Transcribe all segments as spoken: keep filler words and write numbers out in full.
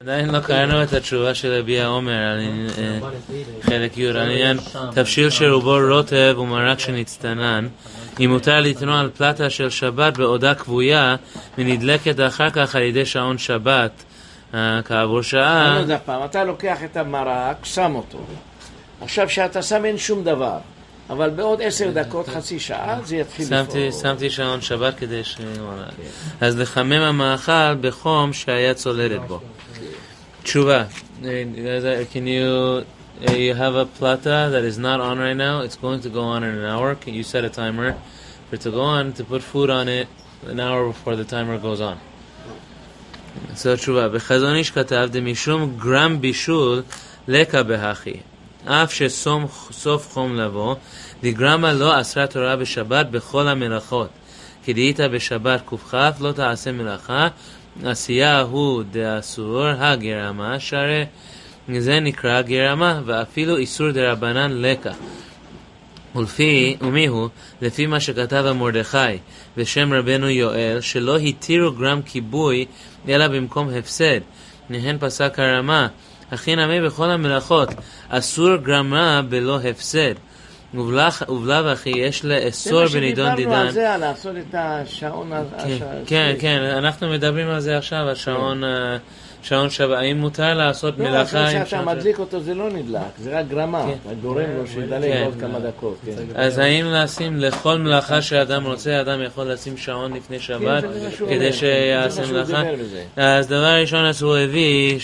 עדיין לא קראנו את התשובה של רבי העומר על חלק י' על עניין תבשיל שרובו רוטב ומרק שנצטנן. אם מותר לתנוע על פלטה של שבת בעודה כבויה ונדלקת אחר כך על ידי שעון שבת כעבור שעה. עוד פעם, אתה לוקח את המרק, שם אותו. עכשיו שאתה שם אין שום דבר, אבל בעוד עשר דקות, חצי שעה, זה יתחיל לפעול. שמתי שעון שבת כדי ש... אז לחמם המאכל בחום שהיה צולדת בו. תשובה. Can you, you have a plata that is not on right now? It's going to go on in an hour. Can you set a timer for it to go on, to put food on it an hour before the timer goes on? So תשובה. בחזון איש כתב, דמשום גרם בישול לקה בהכי. אף שסוף חום לבוא, דגרמה לא אסרה תורה בשבת בכל המלאכות. כי דהית בשבת קופחף, לא תעשה מלאכה, עשייה הוא דאסור הגרמה, שהרי זה נקרא גרמה, ואפילו איסור דרבנן לקה. ולפי, ומיהו, לפי מה שכתב המרדכי בשם רבנו יואל, שלא התירו גרם כיבוי, אלא במקום הפסד. נהן פסק הרמה, הכי נמי בכל המלאכות, אסור גרמה בלא הפסד. ובלב אחי יש לאסור בנידון דידן. דיברנו על זה, על לעשות את השעון. כן, כן, אנחנו מדברים על זה עכשיו, השעון, שעון שבת. האם מותר לעשות מלאכה? לא, כשאתה מדליק אותו זה לא נדלק, זה רק גרמה, אתה גורם לו שידלק עוד כמה דקות. אז האם לשים לכל מלאכה שאדם רוצה, אדם יכול לשים שעון לפני שבת כדי שיעשה מלאכה? אז דבר ראשון אז הוא הביא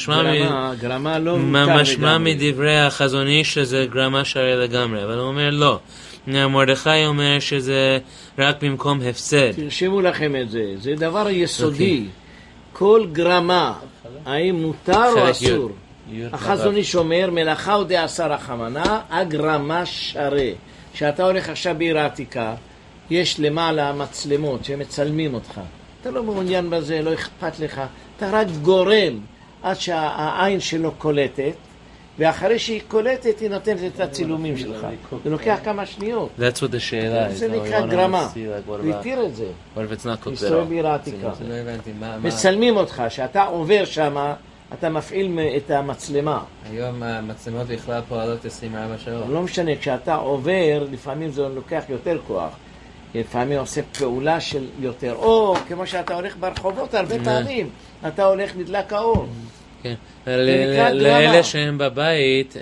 שמשמע מדברי החזון איש שזה גרמה שרי לגמרי, אבל הוא אומר לא. מרדכי אומר שזה רק במקום הפסד. תרשמו לכם את זה, זה דבר יסודי. כל גרמה, האם מותר או אסור? החזון איש אומר, מלאכה הוא דעשר החמנה, הגרמה שרה. כשאתה הולך עכשיו בעיר העתיקה, יש למעלה מצלמות שמצלמים אותך. אתה לא מעוניין בזה, לא אכפת לך. אתה רק גורם עד שהעין שלו קולטת, ואחרי שהיא קולטת, היא נותנת את הצילומים שלך. זה לוקח כמה שניות. That's what the שאלה. זה נקרא גרמה. הוא התיר את זה. מסתובב בעיר העתיקה. מצלמים אותך, שאתה עובר שם, אתה מפעיל את המצלמה. היום המצלמות בכלל פועלות עשרים וארבע שעות. לא משנה, כשאתה עובר, לפעמים זה לוקח יותר כוח. לפעמים עושה פעולה של יותר. או כמו שאתה הולך ברחובות הרבה פעמים, אתה הולך נדלק האור. כן, לאלה שהם בבית,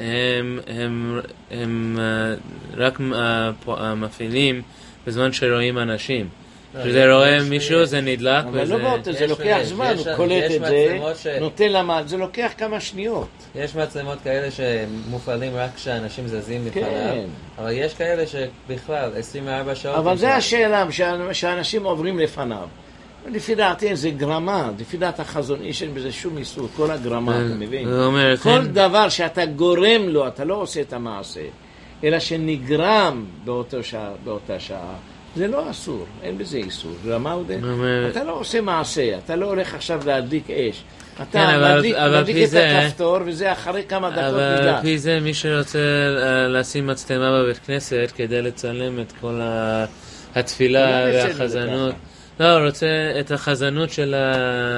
הם רק מפעילים בזמן שרואים אנשים. כשזה רואה מישהו זה נדלק. אבל לא באותו, זה לוקח זמן, הוא קולט את זה, נותן למה, זה לוקח כמה שניות. יש מצלמות כאלה שמופעלים רק כשאנשים זזים לפניו, אבל יש כאלה שבכלל עשרים וארבע שעות. אבל זה השאלה, שאנשים עוברים לפניו. לפי דעתי זה גרמה, לפי דעת החזון איש אין בזה שום איסור, כל הגרמה, אתה מבין? כל דבר שאתה גורם לו, אתה לא עושה את המעשה, אלא שנגרם באותה שעה, זה לא אסור, אין בזה איסור. גרמה הוא די, אתה לא עושה מעשה, אתה לא הולך עכשיו להדליק אש, אתה מדליק את הכפתור וזה אחרי כמה דקות נדלק. אבל לפי זה מי שרוצה לשים מצלמה בבית כנסת כדי לצלם את כל התפילה והחזנות, לא, רוצה את החזנות של ה...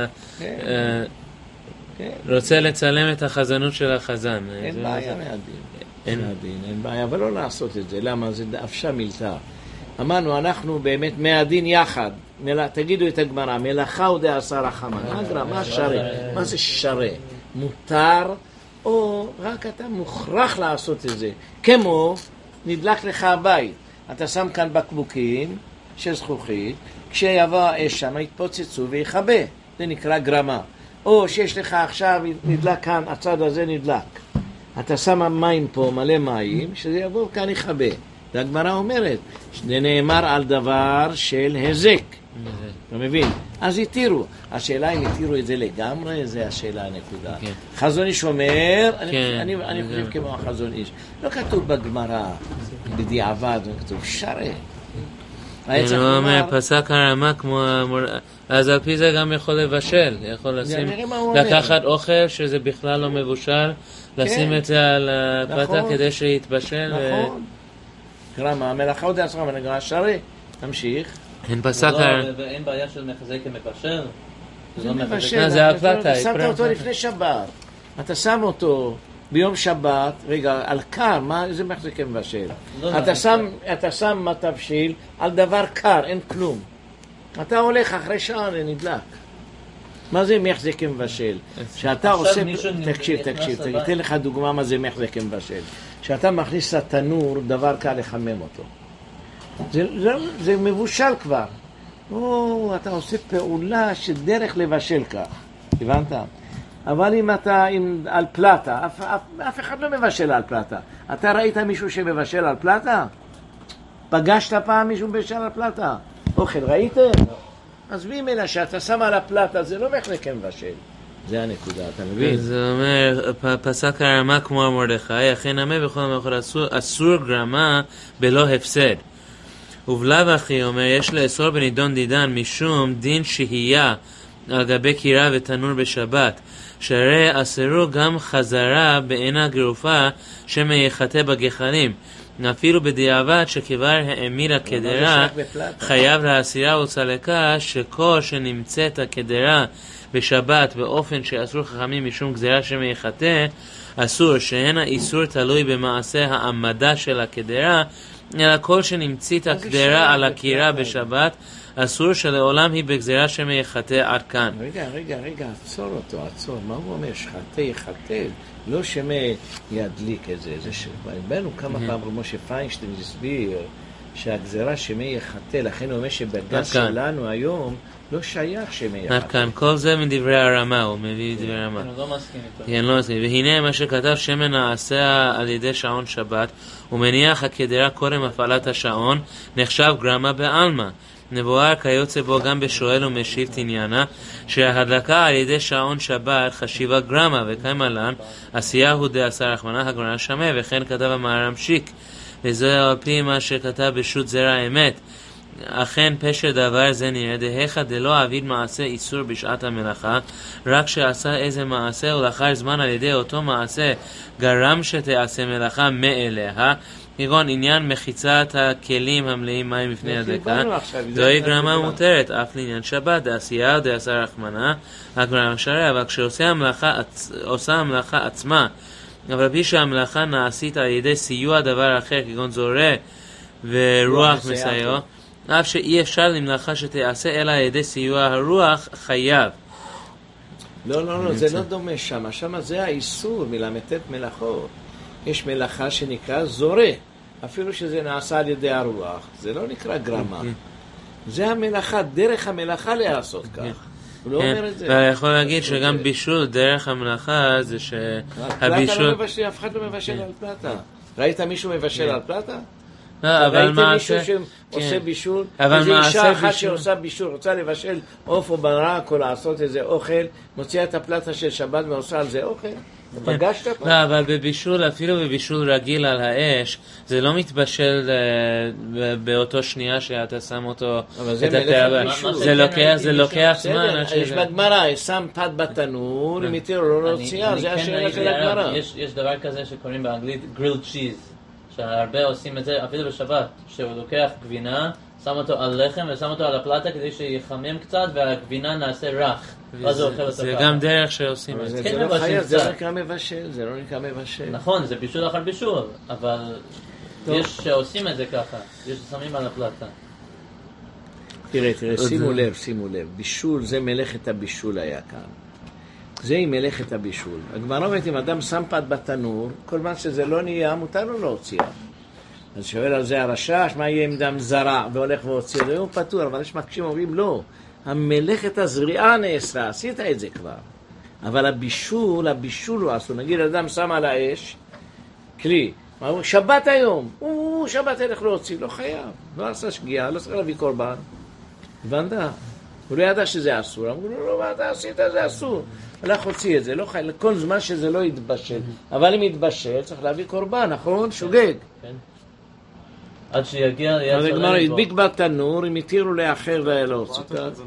רוצה לצלם את החזנות של החזן. אין בעיה מהדין. אין מהדין, אין בעיה, אבל לא לעשות את זה. למה? זה דאפשה מילתא. אמרנו, אנחנו באמת מהדין יחד. תגידו את הגמרא, מלאכה הוא דעשר החמנה. מה שרה? מה זה שרה? מותר, או רק אתה מוכרח לעשות את זה. כמו, נדלק לך הבית. אתה שם כאן בקבוקים של זכוכית, כשיבוא האש שם יתפוצצו ויחבא, זה נקרא גרמה. או שיש לך עכשיו נדלק כאן, הצד הזה נדלק, אתה שם מים פה, מלא מים, שזה יבוא כאן יחבא. והגמרא אומרת, זה נאמר על דבר של הזק, אתה מבין? אז התירו. השאלה אם התירו את זה לגמרי, זה השאלה הנקודה. חזון איש אומר, אני חושב כמו החזון איש, לא כתוב בגמרא בדיעבד, זה כתוב שרה. הוא אומר, פסק הרמה כמו... אז על פי זה גם יכול לבשל, יכול לשים... לקחת אוכל שזה בכלל לא מבושל, לשים את זה על הפלטה כדי שיתבשל. נכון. גרמה, המלאכה עוד עשרה, אבל נגרע שרי. תמשיך. אין פסק... אין בעיה של מחזק כמבשל? זה מבשל. זה הפלטה. שמת אותו לפני שבת. אתה שם אותו ביום שבת, רגע, על קר, מה, איזה מחזיקי מבשל? אתה שם מה תבשיל על דבר קר, אין כלום. אתה הולך אחרי שעה ונדלק. מה זה מחזיקי מבשל? שאתה עושה... תקשיב, תקשיב, תגיד לך דוגמה מה זה מחזיקי מבשל. שאתה מכניס לתנור, דבר קל לחמם אותו. זה, זה, זה מבושל כבר. או, אתה עושה פעולה שדרך לבשל כך. הבנת? אבל אם אתה עם, על פלטה, אף, אף, אף אחד לא מבשל על פלטה. אתה ראית מישהו שמבשל על פלטה? פגשת פעם מישהו מבשל על פלטה? אוכל, ראיתם? אז מי מנה שאתה שם על הפלטה, זה לא מחלקה מבשל. זה הנקודה, אתה מבין? זה אומר, פסק הרמה כמו מרדכי, אכן נמה בכל המאכל אסור, אסור גרמה בלא הפסד. ובלב אחי אומר, יש לאסור בנידון דידן משום דין שהייה על גבי קירה ותנור בשבת, שהרי אסרו גם חזרה בעינה גרופה שמייחתה בגחלים, אפילו בדיעבד שכבר העמיד הקדרה חייב להסירה וצלקה שכל שנמצאת הקדרה בשבת באופן שאסור חכמים משום גזירה שמייחתה, אסור שאין האיסור תלוי במעשה העמדה של הקדרה, אלא כל שנמצאת הקדרה על הקירה בשבת אסור שלעולם היא בגזירה שמייחתה עד כאן. רגע, רגע, רגע, עצור אותו, עצור. מה הוא אומר? שחטא יחטא, לא שמא ידליק את זה. זה שבאנו כמה פעם משה פיינשטיין הסביר שהגזירה שמא יחטא, לכן הוא אומר שבגז שלנו היום לא שייך שמא יחטא. עד כאן, כל זה מדברי הרמה, הוא מביא דברי הרמה. אני לא מסכים איתו. כן, לא מסכים. והנה מה שכתב שמן נעשה על ידי שעון שבת, ומניח הקדרה קודם הפעלת השעון, נחשב גרמה בעלמא. נבואר כיוצא בו גם בשואל ומשיב תניינה, שההדלקה על ידי שעון שבת חשיבה גרמה, וקיימה לן, עשייה הוא דעשה רחמנה הגרנה שמה, וכן כתב המהר"ם שיק, וזה על פי מה שכתב בשו"ת זרע אמת. אכן פשר דבר זה נראה דהיכא דלא עביד מעשה איסור בשעת המלאכה, רק שעשה איזה מעשה ולאחר זמן על ידי אותו מעשה גרם שתעשה מלאכה מאליה, כגון עניין מחיצת הכלים המלאים מים לפני הדקה, זוהי גרמה מותרת אף לעניין שבת דעשייה דעשה רחמנה הגרמה שריה. אבל כשעושה המלאכה, עושה המלאכה עצמה, אבל פי שהמלאכה נעשית על ידי סיוע דבר אחר כגון זורע ורוח מסייע, אף שאי אפשר למלאכה שתעשה אלא על ידי סיוע הרוח חייב. לא, לא, לא, זה לא דומה שם. שם זה האיסור מלמתת מלאכות. יש מלאכה שנקרא זורע, אפילו שזה נעשה על ידי הרוח, זה לא נקרא גרמה. זה המלאכה, דרך המלאכה לעשות כך. הוא לא אומר את זה. ואני יכול להגיד שגם בישול דרך המלאכה זה שהבישול... פלטה לא מבשל, אף אחד לא מבשל על פלטה. ראית מישהו מבשל על פלטה? אבל מה ראיתי מישהו שעושה בישול? איזו אישה אחת שעושה בישול, רוצה לבשל עוף או ברק או לעשות איזה אוכל, מוציאה את הפלטה של שבת ועושה על זה אוכל? פגשת פה? לא, אבל בבישול, אפילו בבישול רגיל על האש, זה לא מתבשל באותו שנייה שאתה שם אותו את התאווה. זה לוקח, זה לוקח זמן. יש בגמרא, שם פת בתנור, אם יתירו לא להוציאה, זה השאלה של הגמרא. יש דבר כזה שקוראים באנגלית grilled cheese, שהרבה עושים את זה אפילו בשבת, שהוא לוקח גבינה, שם אותו על לחם ושם אותו על הפלטה כדי שיחמם קצת והגבינה נעשה רך. זה גם דרך שעושים את זה. זה לא חייב, זה לא נקרא מבשל, זה לא נקרא מבשל. נכון, זה בישול אחר בישול, אבל יש שעושים את זה ככה, יש שמים על הפלטה. תראה, תראה, שימו לב, שימו לב, בישול זה מלאכת הבישול היה כאן. זה היא מלאכת הבישול. הגמרא אומרת, אם אדם שם פת בתנור, כל מה שזה לא נהיה, מותר לו להוציא. אז שואל על זה הרשש, מה יהיה עם דם זרע והולך והוציא? זה הוא פתור, אבל יש מקשים אומרים לא. המלאכת הזריעה נעשה, עשית את זה כבר. אבל הבישול, הבישול הוא עשו. נגיד, אדם שם על האש, כלי, שבת היום, הוא שבת הלך להוציא, לא חייב. לא עשה שגיאה, לא צריך להביא קורבן. הבנת? הוא לא ידע שזה אסור. אמרו לו, לא, מה אתה עשית? זה אסור. הלך הוציא את זה, לא חייב, לכל זמן שזה לא יתבשל. אבל אם יתבשל, צריך להביא קורבן, נכון? שוגג. כן. עד שיגיע... אז הגמרא ידביק בתנור, אם יתירו לאחר ולהוציא.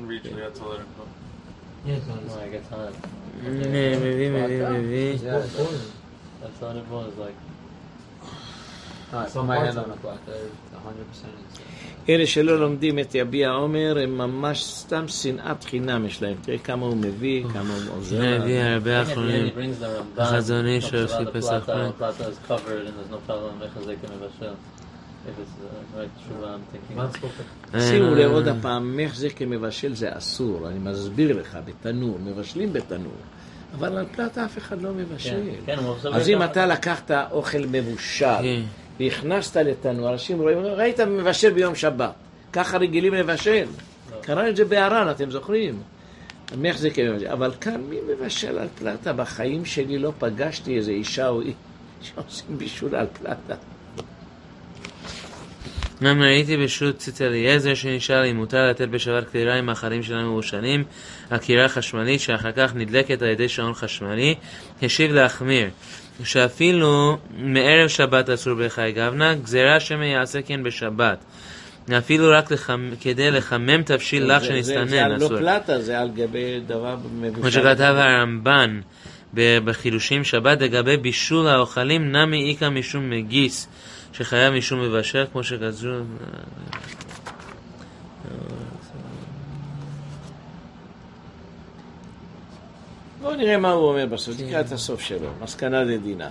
מביא, מביא, מביא. That's not it was like Alright, put my hand on the clock. That's one hundred percent insane. אלה שלא לומדים את יביע עומר הם ממש סתם שנאת חינם יש להם. תראה כמה הוא מביא, כמה הוא עוזר. מביא הרבה He אחרונים. brings the Ramban, החזון איש talks של about the פסח plata, חיים. plata is covered and there's no problem איך זה כמבשל. If it's the right תשובה, I'm thinking. שימו לב עוד הפעם, מחזק כמבשל זה אסור. אני מסביר לך, בתנור, מבשלים בתנור. אבל על פלטה אף אחד לא מבשל. כן, כן, הוא עושה אז אם בטח. אתה לקחת אוכל מבושל, כן. והכנסת לתנור, אנשים רואים, ראית מבשל ביום שבת, ככה רגילים לבשל. קראנו את זה בערן, אתם זוכרים? מחזק כמבשל. אבל כאן מי מבשל על פלטה? בחיים שלי לא פגשתי איזה אישה או איש שעושים בישול על פלטה. גם ראיתי בשו"ת ציץ אליעזר שנשאל אם מותר לתת בשבת קלירה עם מאכלים שלנו מבושלים על קירה חשמלית שאחר כך נדלקת על ידי שעון חשמלי, השיב להחמיר שאפילו מערב שבת אסור בחי גבנה, גזירה שמא יעשה כן בשבת, אפילו רק לחמ... כדי לחמם תבשיל לך שנסתנן זה על אסור. לא פלטה, זה על גבי דבר מבושל. כמו שכתב הרמב"ן בחידושים שבת לגבי בישול האוכלים נמי איקה משום מגיס שחייב משום מבשל כמו שגזרו. בואו נראה מה הוא אומר בסוף, תקרא את הסוף שלו, מסקנה לדינה.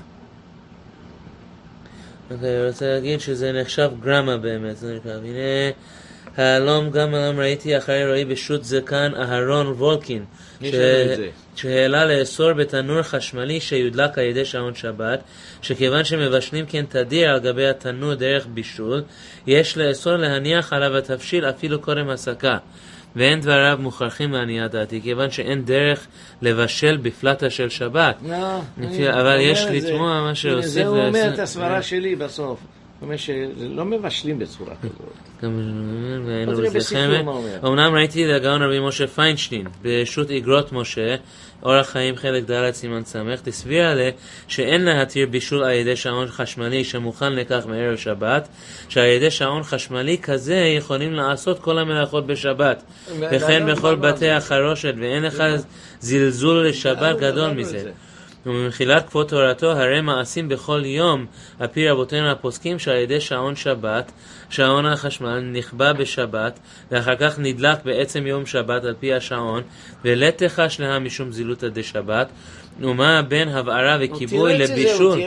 אני רוצה להגיד שזה נחשב גרמה באמת, זה נקרא. הנה, הלום גם הלום ראיתי אחרי רואי בשו"ת זקן אהרון וולקין, יש לנו את זה. שהעלה לאסור בתנור חשמלי שיודלק על ידי שעון שבת, שכיוון שמבשלים כן תדיר על גבי התנור דרך בישול, יש לאסור להניח עליו התבשיל אפילו קודם הסקה. ואין דבריו מוכרחים להניח דעתי, כיוון שאין דרך לבשל בפלטה של שבת. לא, אבל יש לתמוע מה שעושים. זה הוא אומר את הסברה שלי בסוף. הוא אומר שלא מבשלים בצורה כזאת. אמנם ראיתי לגאון רבי משה פיינשטיין בשו"ת איגרות משה אורח חיים חלק ד' סימן סמך תסביר עליה שאין להתיר בישול על ידי שעון חשמלי שמוכן לכך מערב שבת, שעל ידי שעון חשמלי כזה יכולים לעשות כל המלאכות בשבת וכן בכל בתי החרושת, ואין לך זלזול לשבת גדול מזה. וממחילת כבוד תורתו הרי מעשים בכל יום על פי רבותינו הפוסקים שעל ידי שעון שבת, שעון החשמל נכבה בשבת ואחר כך נדלק בעצם יום שבת על פי השעון ולתחש לה משום זילותא דשבת, ומה בין הבערה וכיבוי לבישול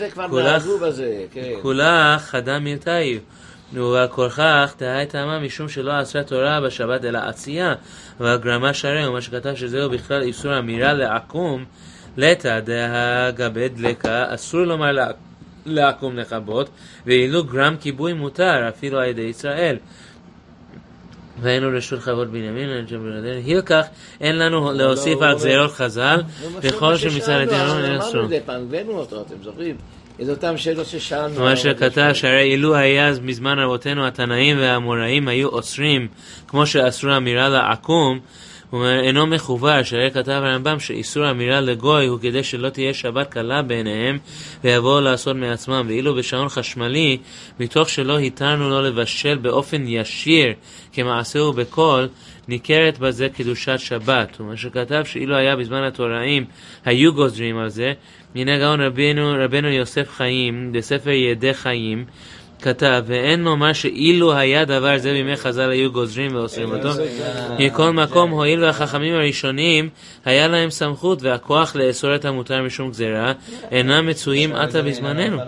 כולה חדה מילתאי וכורכך תהי טעמה משום שלא אסרה תורה בשבת אלא עשייה, והגרמה שרה ומה שכתב שזהו בכלל איסור אמירה לעקום לטא דהגבי דלקה, אסור לומר לעקום לכבות, ואילו גרם כיבוי מותר אפילו על ידי ישראל. והיינו רשות חוות בנימין, הילקח אין לנו להוסיף על גזירות חז"ל, וכל שמצאתנו אין אסור. הבאנו אותו, אתם זוכרים? את אותם שאלות ששאלנו. מה שכתב שהרי אילו היה מזמן רבותינו התנאים והאמוראים היו אוסרים, כמו שאסרו אמירה לעקום, הוא אומר, אינו מחובר, שהרי כתב הרמב"ם שאיסור אמירה לגוי הוא כדי שלא תהיה שבת קלה ביניהם ויבואו לעשות מעצמם, ואילו בשעון חשמלי מתוך שלא התרנו לו לבשל באופן ישיר כמעשהו בכל, ניכרת בזה קדושת שבת. ומה שכתב שאילו היה בזמן התוראים היו גוזרים על זה, הנה גאון רבינו, רבינו יוסף חיים בספר ידי חיים כתב, ואין לומר שאילו היה דבר זה בימי חז"ל היו גוזרים ועושים אותו. מכל מקום, הואיל והחכמים הראשונים היה להם סמכות והכוח לאסור את המותר משום גזירה, אינם מצויים עתה בזמננו.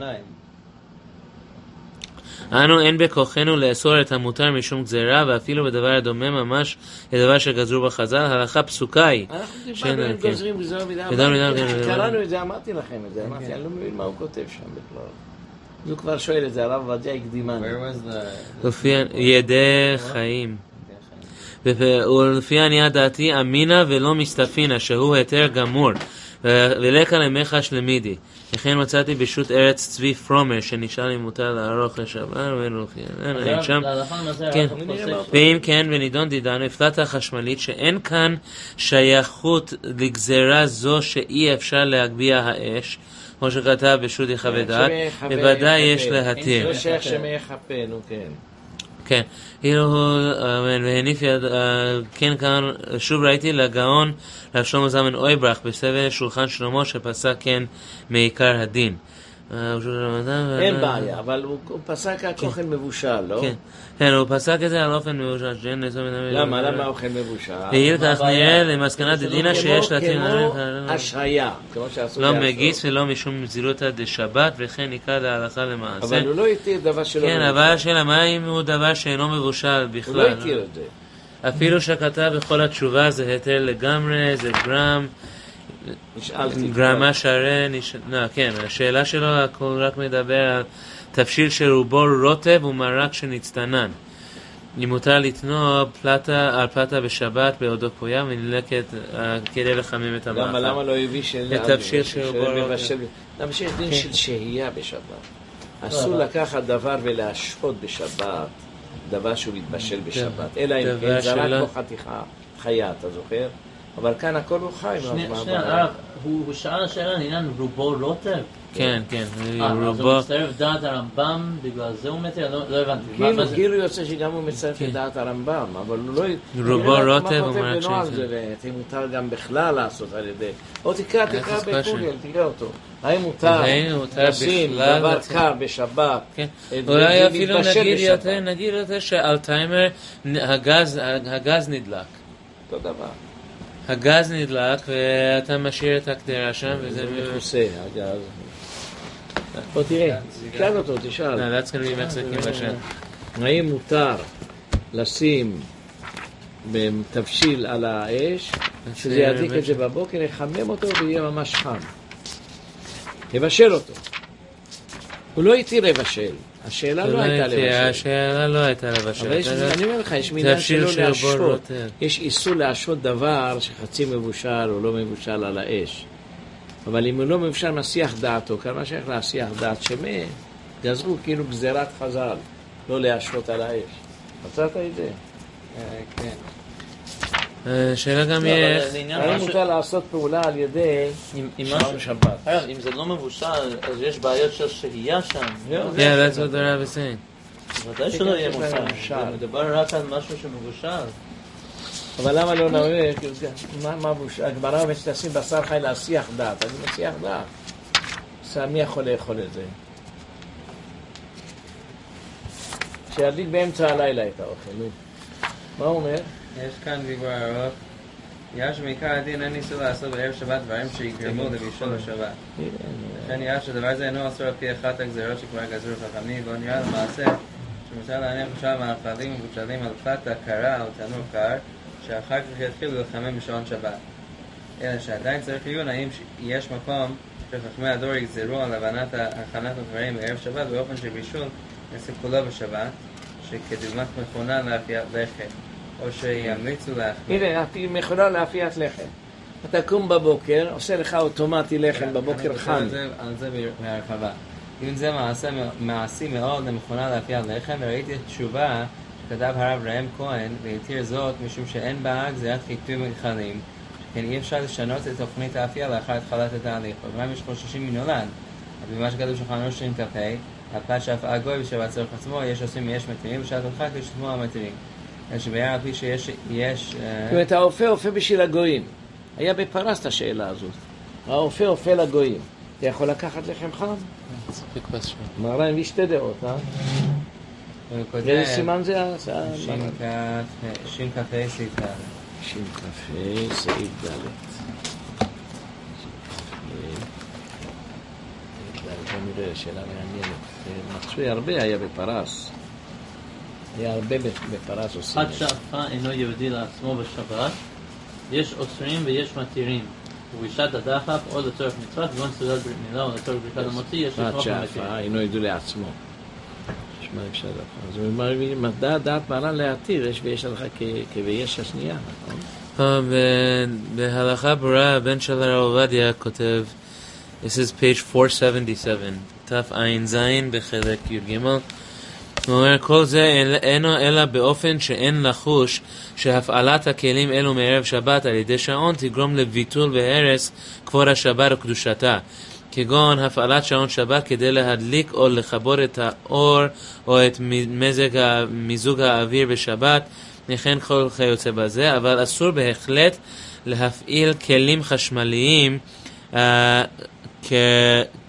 אנו אין בכוחנו לאסור את המותר משום גזירה, ואפילו בדבר הדומה ממש לדבר שגזרו בחז"ל, הלכה פסוקה היא. אנחנו דיברנו עם גוזרים גזירה מדם. קראנו את זה, אמרתי לכם את זה, אמרתי, אני לא מבין מה הוא כותב שם בכלל. הוא כבר שואל את זה, הרב עובדיה הקדימני. לפי ידי חיים. ולפי עניות דעתי אמינה ולא מסתפינה, שהוא היתר גמור, ולקה למחש למידי. לכן מצאתי בשו"ת ארץ צבי פרומר, שנשאל אם מותר לערוך לשבת, ואין לפי, אין שם. ואם כן, ונידון דידנו, הפלטה חשמלית, שאין כאן שייכות לגזרה זו שאי אפשר להגביה האש, כמו שכתב בשו"ת יחווה דעת, בוודאי יש להתיר. זה שייך שמייחפנו, כן. כן, והניף יד, כן כאן, שוב ראיתי לגאון רב שלמה זלמן אויברך בספר שולחן שלמה שפסק כן מעיקר הדין. אין בעיה, אבל הוא פסק על אוכל מבושל, לא? כן, כן, הוא פסק את זה על אופן מבושל, שאין נשוא מדמה. למה? למה אוכל מבושל? העיר כך נראה למסקנת דינא שיש להתיר... כמו השהיה, כמו שעשו לא מגיס ולא משום זילותא דשבת, וכן יקרא להלכה למעשה. אבל הוא לא התיר דבר שלא מבושל. כן, אבל השאלה, מה אם הוא דבר שאינו מבושל בכלל? הוא לא התיר את זה. אפילו שכתב בכל התשובה זה היתר לגמרי, זה גרם, גרמה שרן, לא, כן, השאלה שלו הכל רק מדבר על תבשיל שרובו רוטב ומרק שנצטנן. אם מותר לתנוע פלטה על פלטה בשבת בעודו פויה ונלקט כדי לחמם את המאכל. למה, למה לא הביא של... תבשיל שרובו רוטב. למה שיש דין של שהייה בשבת? אסור לקחת דבר ולהשחות בשבת. דבר שהוא מתבשל בשבת, אלא אם כן זרק פה חתיכה חיה, אתה זוכר? אבל כאן הכל הוא חי. שנייה, הרב, הוא שאל השאלה לעניין רובו רוטב? כן, כן, רובו. אז הוא מצטרף דעת הרמב"ם, בגלל זה הוא מתיר? לא הבנתי. כאילו יוצא שגם הוא מצטרף לדעת הרמב"ם, אבל הוא לא... רובו רוטב הוא כותב בנועל זה, ואם מותר גם בכלל לעשות על ידי... או תקרא, תקרא בקוריאל, תקרא אותו. האם מותר לשים דבר קר בשבת? אולי אפילו נגיד יותר שעל טיימר הגז נדלק. אותו דבר. הגז נדלק ואתה משאיר את הקדרה שם וזה מכוסה, הגז. בוא תראה, תקרא אותו, תשאל. No, that's going to be Mexican בשן. האם מותר לשים בתבשיל על האש, שזה ידליק את זה בבוקר, יחמם אותו ויהיה ממש חם. יבשל אותו. הוא לא איתי לבשל. השאלה לא הייתה לבשל. השאלה לא הייתה לבשל. אבל אני אומר לך, יש מידה שלא להשרות. יש איסור להשרות דבר שחצי מבושל או לא מבושל על האש. אבל אם הוא לא מבושל מסיח דעתו, כמה שייך להסיח דעת שמה, גזרו כאילו גזירת חז"ל, לא להשרות על האש. מצאת את זה? כן. שאלה גם יש... האם מותר לעשות פעולה על ידי שעון שבת? אם זה לא מבושל, אז יש בעיות של שהייה שם. Yeah, that's what the Rav is saying. ודאי שלא יהיה מבושל. זה מדבר רק על משהו שמבושל. אבל למה לא נראה? מה מבושל? הגמרא אומרת שתשים בשר חי להסיח דעת. אני מסיח דעת. מי יכול לאכול את זה? שידליק באמצע הלילה את האוכל. מה הוא אומר? יש כאן דיבור ארוך. נראה שמעיקר הדין אין איסור לעשות בערב שבת דברים שיגרמו לבישול בשבת. לכן נראה שדבר זה אינו אסור על פי אחת הגזירות שכבר גזרו חכמים, ולא נראה למעשה שמותר להניח בשעה מאכלים ומבושלים על פלטה קרה או תנור קר, שאחר כך יתחילו לחמם בשעון שבת. אלא שעדיין צריך עיון האם יש מקום שחכמי הדור יגזרו על הבנת הכנת הדברים בערב שבת באופן שבישול נעשה כולו בשבת, שכדוגמת מכונה לאפיית לחם. או שימליצו להחמיא. הנה, מכונה לאפיית לחם. אתה קום בבוקר, עושה לך אוטומטי לחם בבוקר חם. על זה בהרחבה. אם זה מעשי מאוד למכונה לאפיית לחם, וראיתי את תשובה שכתב הרב ראם כהן, והתיר זאת משום שאין בה גזירת חיטוי מכלים, שכן אי אפשר לשנות את תוכנית האפייה לאחר התחלת התהליך. וגם יש חוששים מנולד. אבל במה שכתוב שולחן ערוך שנים כ"ה, הפת שאף גוי בשבת צורך עצמו, יש עושים מיש מתירים, בשעת הדחק יש עצמו המתירים. שבעיה על פי שיש... יש... זאת אומרת, האופה אופה בשביל הגויים. היה בפרס את השאלה הזאת. האופה אופה לגויים. אתה יכול לקחת לחם חם? מראה עם שתי דעות, אה? איזה סימן זה? שין קפה סעיף ד'. שין קפה סעיף ד'. בוא נראה, שאלה מעניינת. מצוי הרבה היה בפרס. היה הרבה בפרס עושים. עד שאפה אינו יהודי לעצמו בשבת, יש אוסרים ויש מתירים. ובשעת הדחף או לצורך מצוות, כגון סעודת ברית מילה או לצורך ברכת המוציא, יש לתמוך במתירים. עד שאפה אינו יהודי לעצמו. שמע אפשר דחף. אז הוא אומר, דעת דעת מעלה להתיר, יש ויש לך כביש השנייה, נכון? בהלכה ברורה, הבן של הרב עובדיה כותב, this is page four seventy-seven, תף עין זין בחלק י"ג. הוא אומר, כל זה אינו אלא באופן שאין לחוש שהפעלת הכלים אלו מערב שבת על ידי שעון תגרום לביטול והרס כבוד השבת וקדושתה, כגון הפעלת שעון שבת כדי להדליק או לחבור את האור או את מזג מיזוג האוויר בשבת, וכן כל כיוצא בזה. אבל אסור בהחלט להפעיל כלים חשמליים uh, כ-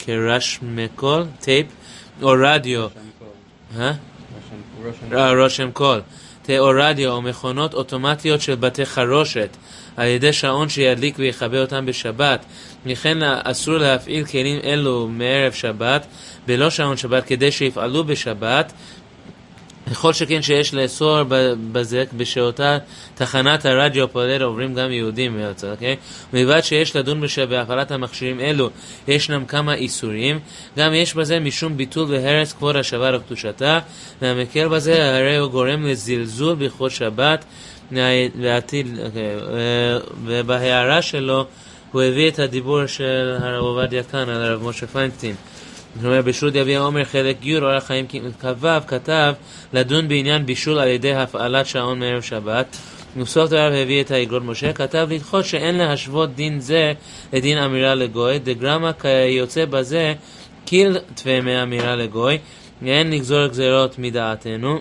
כרשמקול, טייפ, או רדיו, אה? רושם קול, או רדיו או מכונות אוטומטיות של בתי חרושת על ידי שעון שידליק ויחבא אותם בשבת. לכן אסור להפעיל כלים אלו מערב שבת בלא שעון שבת כדי שיפעלו בשבת, בכל שכן שיש לאסור בזה בשאותה תחנת הרדיו פועלת עוברים גם יהודים, אוקיי? מלבד שיש לדון בהפעלת המכשירים אלו ישנם כמה איסורים, גם יש בזה משום ביטול והרס כבוד השבת וקדושתה, והמקל בזה הרי הוא גורם לזלזול בכבוד שבת ועתיד, אוקיי, ובהערה שלו הוא הביא את הדיבור של הרב עובדיה כאן על הרב משה פיינשטיין. זאת אומרת, בשו"ת יביע עומר חלק י' אורח חיים כ"ו כתב לדון בעניין בישול על ידי הפעלת שעון מערב שבת. ובסוף דבריו הביא את האגרות משה, כתב לדחות שאין להשוות דין זה לדין אמירה לגוי, דגרמה כיוצא בזה קיל תפמי אמירה לגוי, ואין לגזור גזירות מדעתנו.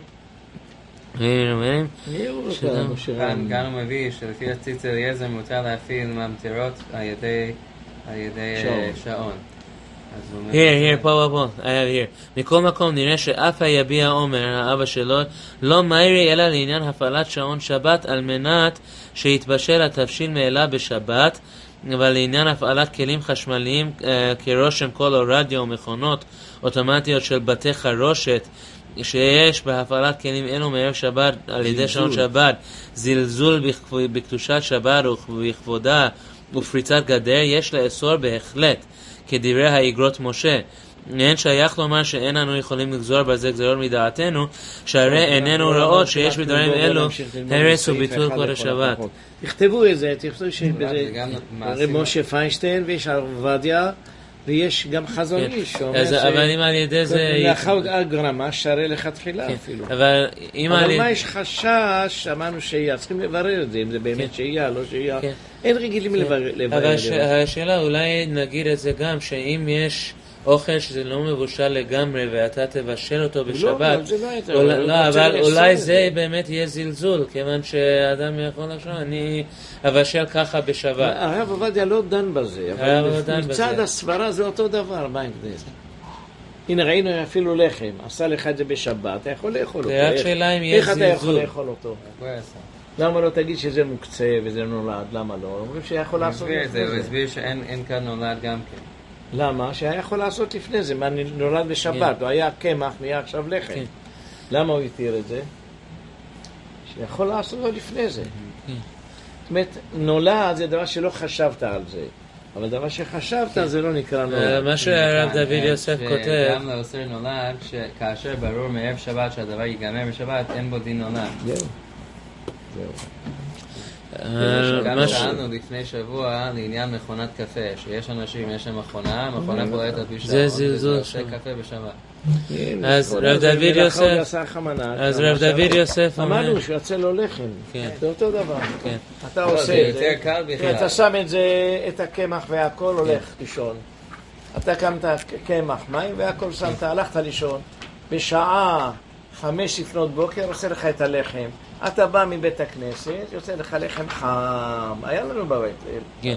כאן הוא מביא שלפי הציץ אליעזר מותר להפעיל ממטרות על ידי שעון. Here, here, פה, פה, פה, I have here. מכל מקום נראה שאף היביע עומר, האבא שלו, לא מהירי אלא לעניין הפעלת שעון שבת על מנת שיתבשל התבשיל מאלה בשבת, אבל לעניין הפעלת כלים חשמליים כרושם קול או רדיו או מכונות אוטומטיות של בתי חרושת שיש בהפעלת כלים אלו מערב שבת על ידי שעון שבת זלזול בקדושת שבת ובכבודה ופריצת גדר, יש לאסור בהחלט כדברי האגרות משה. אין שייך לומר שאין אנו יכולים לגזור בזה גזרות מדעתנו, שהרי איננו ראות שיש בדברים אלו הרס וביטול כבוד השבת. תכתבו את זה, תכתבו שבזה רב משה פיינשטיין ויש הרב עובדיה ויש גם חזון איש. אבל אם על ידי זה... לאחר הגרמה שרה לכתחילה אפילו. אבל מה יש חשש, אמרנו שיהיה, צריכים לברר את זה, אם זה באמת שיהיה, לא שיהיה. אין רגילים לברר. אבל השאלה, אולי נגיד את זה גם, שאם יש אוכל שזה לא מבושל לגמרי ואתה תבשל אותו בשבת, לא, אבל אולי זה באמת יהיה זלזול, כיוון שאדם יכול לחשוב, אני אבשל ככה בשבת. הרב עובדיה לא דן בזה, אבל מצד הסברה זה אותו דבר, מה ההבדל? הנה ראינו אפילו לחם, עשה לך את זה בשבת, אתה יכול לאכול אותו. רק שאלה אם יש איך זלזול. אתה יכול לאכול אותו? למה לא תגיד שזה מוקצה וזה נולד? למה לא? אומרים שיכול לעשות את זה. הוא הסביר שאין כאן נולד גם כן. למה? שהיה יכול לעשות לפני זה, מה נולד בשבת, הוא היה קמח, נהיה עכשיו לחם. למה הוא התיר את זה? שיכול לעשות לו לפני זה. זאת אומרת, נולד זה דבר שלא חשבת על זה, אבל דבר שחשבת זה לא נקרא נולד. מה שהרב דוד יוסף כותב, גם לאוסר נולד, שכאשר ברור מערב שבת שהדבר ייגמר בשבת, אין בו דין נולד. זהו. זהו. גם שאלנו לפני שבוע לעניין מכונת קפה, שיש אנשים, יש להם מכונה, מכונה פועלת על פי שעון, וזה עושה קפה בשבת. אז רב דוד יוסף, אז רב דוד יוסף אמרנו שהוא יוצא לו לחם, זה אותו דבר. אתה זה עושה את יותר קל זה, בכלל. אתה שם את זה, את הקמח והכל הולך לישון. אתה קמת קמח מים והכל שמת, הלכת לישון, בשעה חמש לפנות בוקר עושה לך את הלחם. אתה בא מבית הכנסת, יוצא לך לחם חם. היה לנו בבית. כן.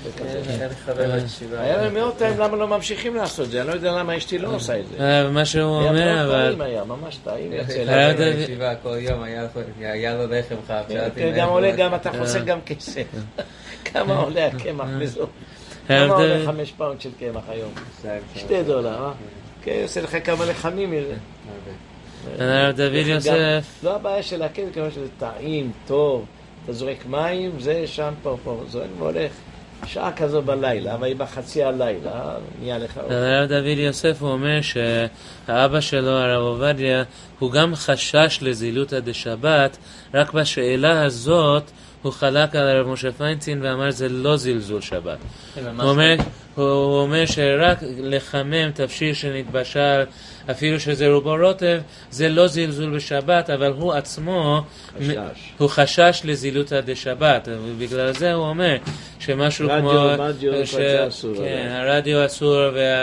היה לנו מאות פעמים למה לא ממשיכים לעשות את זה. אני לא יודע למה אשתי לא עושה את זה. מה שהוא אומר, אבל... היה ממש טעים. היה בישיבה כל יום, היה לו לחם חם. גם עולה, גם אתה חוסק גם כסף. כמה עולה הקמח וזו? כמה עולה חמש פאונד של קמח היום? שתי דולר, אה? כן, עושה לך כמה לחמים מזה. הרב דוד יוסף, לא הבעיה של הקטע, כמו שזה טעים, טוב, אתה זורק מים, זה שם פה, פה, זורק והולך. שעה כזו בלילה, אבל היא בחצי הלילה, נהיה לך אוכל. הרב דוד יוסף הוא אומר שהאבא שלו, הרב עובדיה, הוא גם חשש לזילותא דשבת, רק בשאלה הזאת הוא חלק על הרב משה פיינשטיין ואמר זה לא זלזול שבת. הוא אומר, הוא אומר שרק לחמם תבשיל שנתבשל, אפילו שזה רובו רוטב, זה לא זלזול בשבת, אבל הוא עצמו חשש. הוא חשש לזילותא דשבת, ובגלל זה הוא אומר שמשהו רדיו, כמו רדיו, ש... זה אסור, כן, הרדיו אסור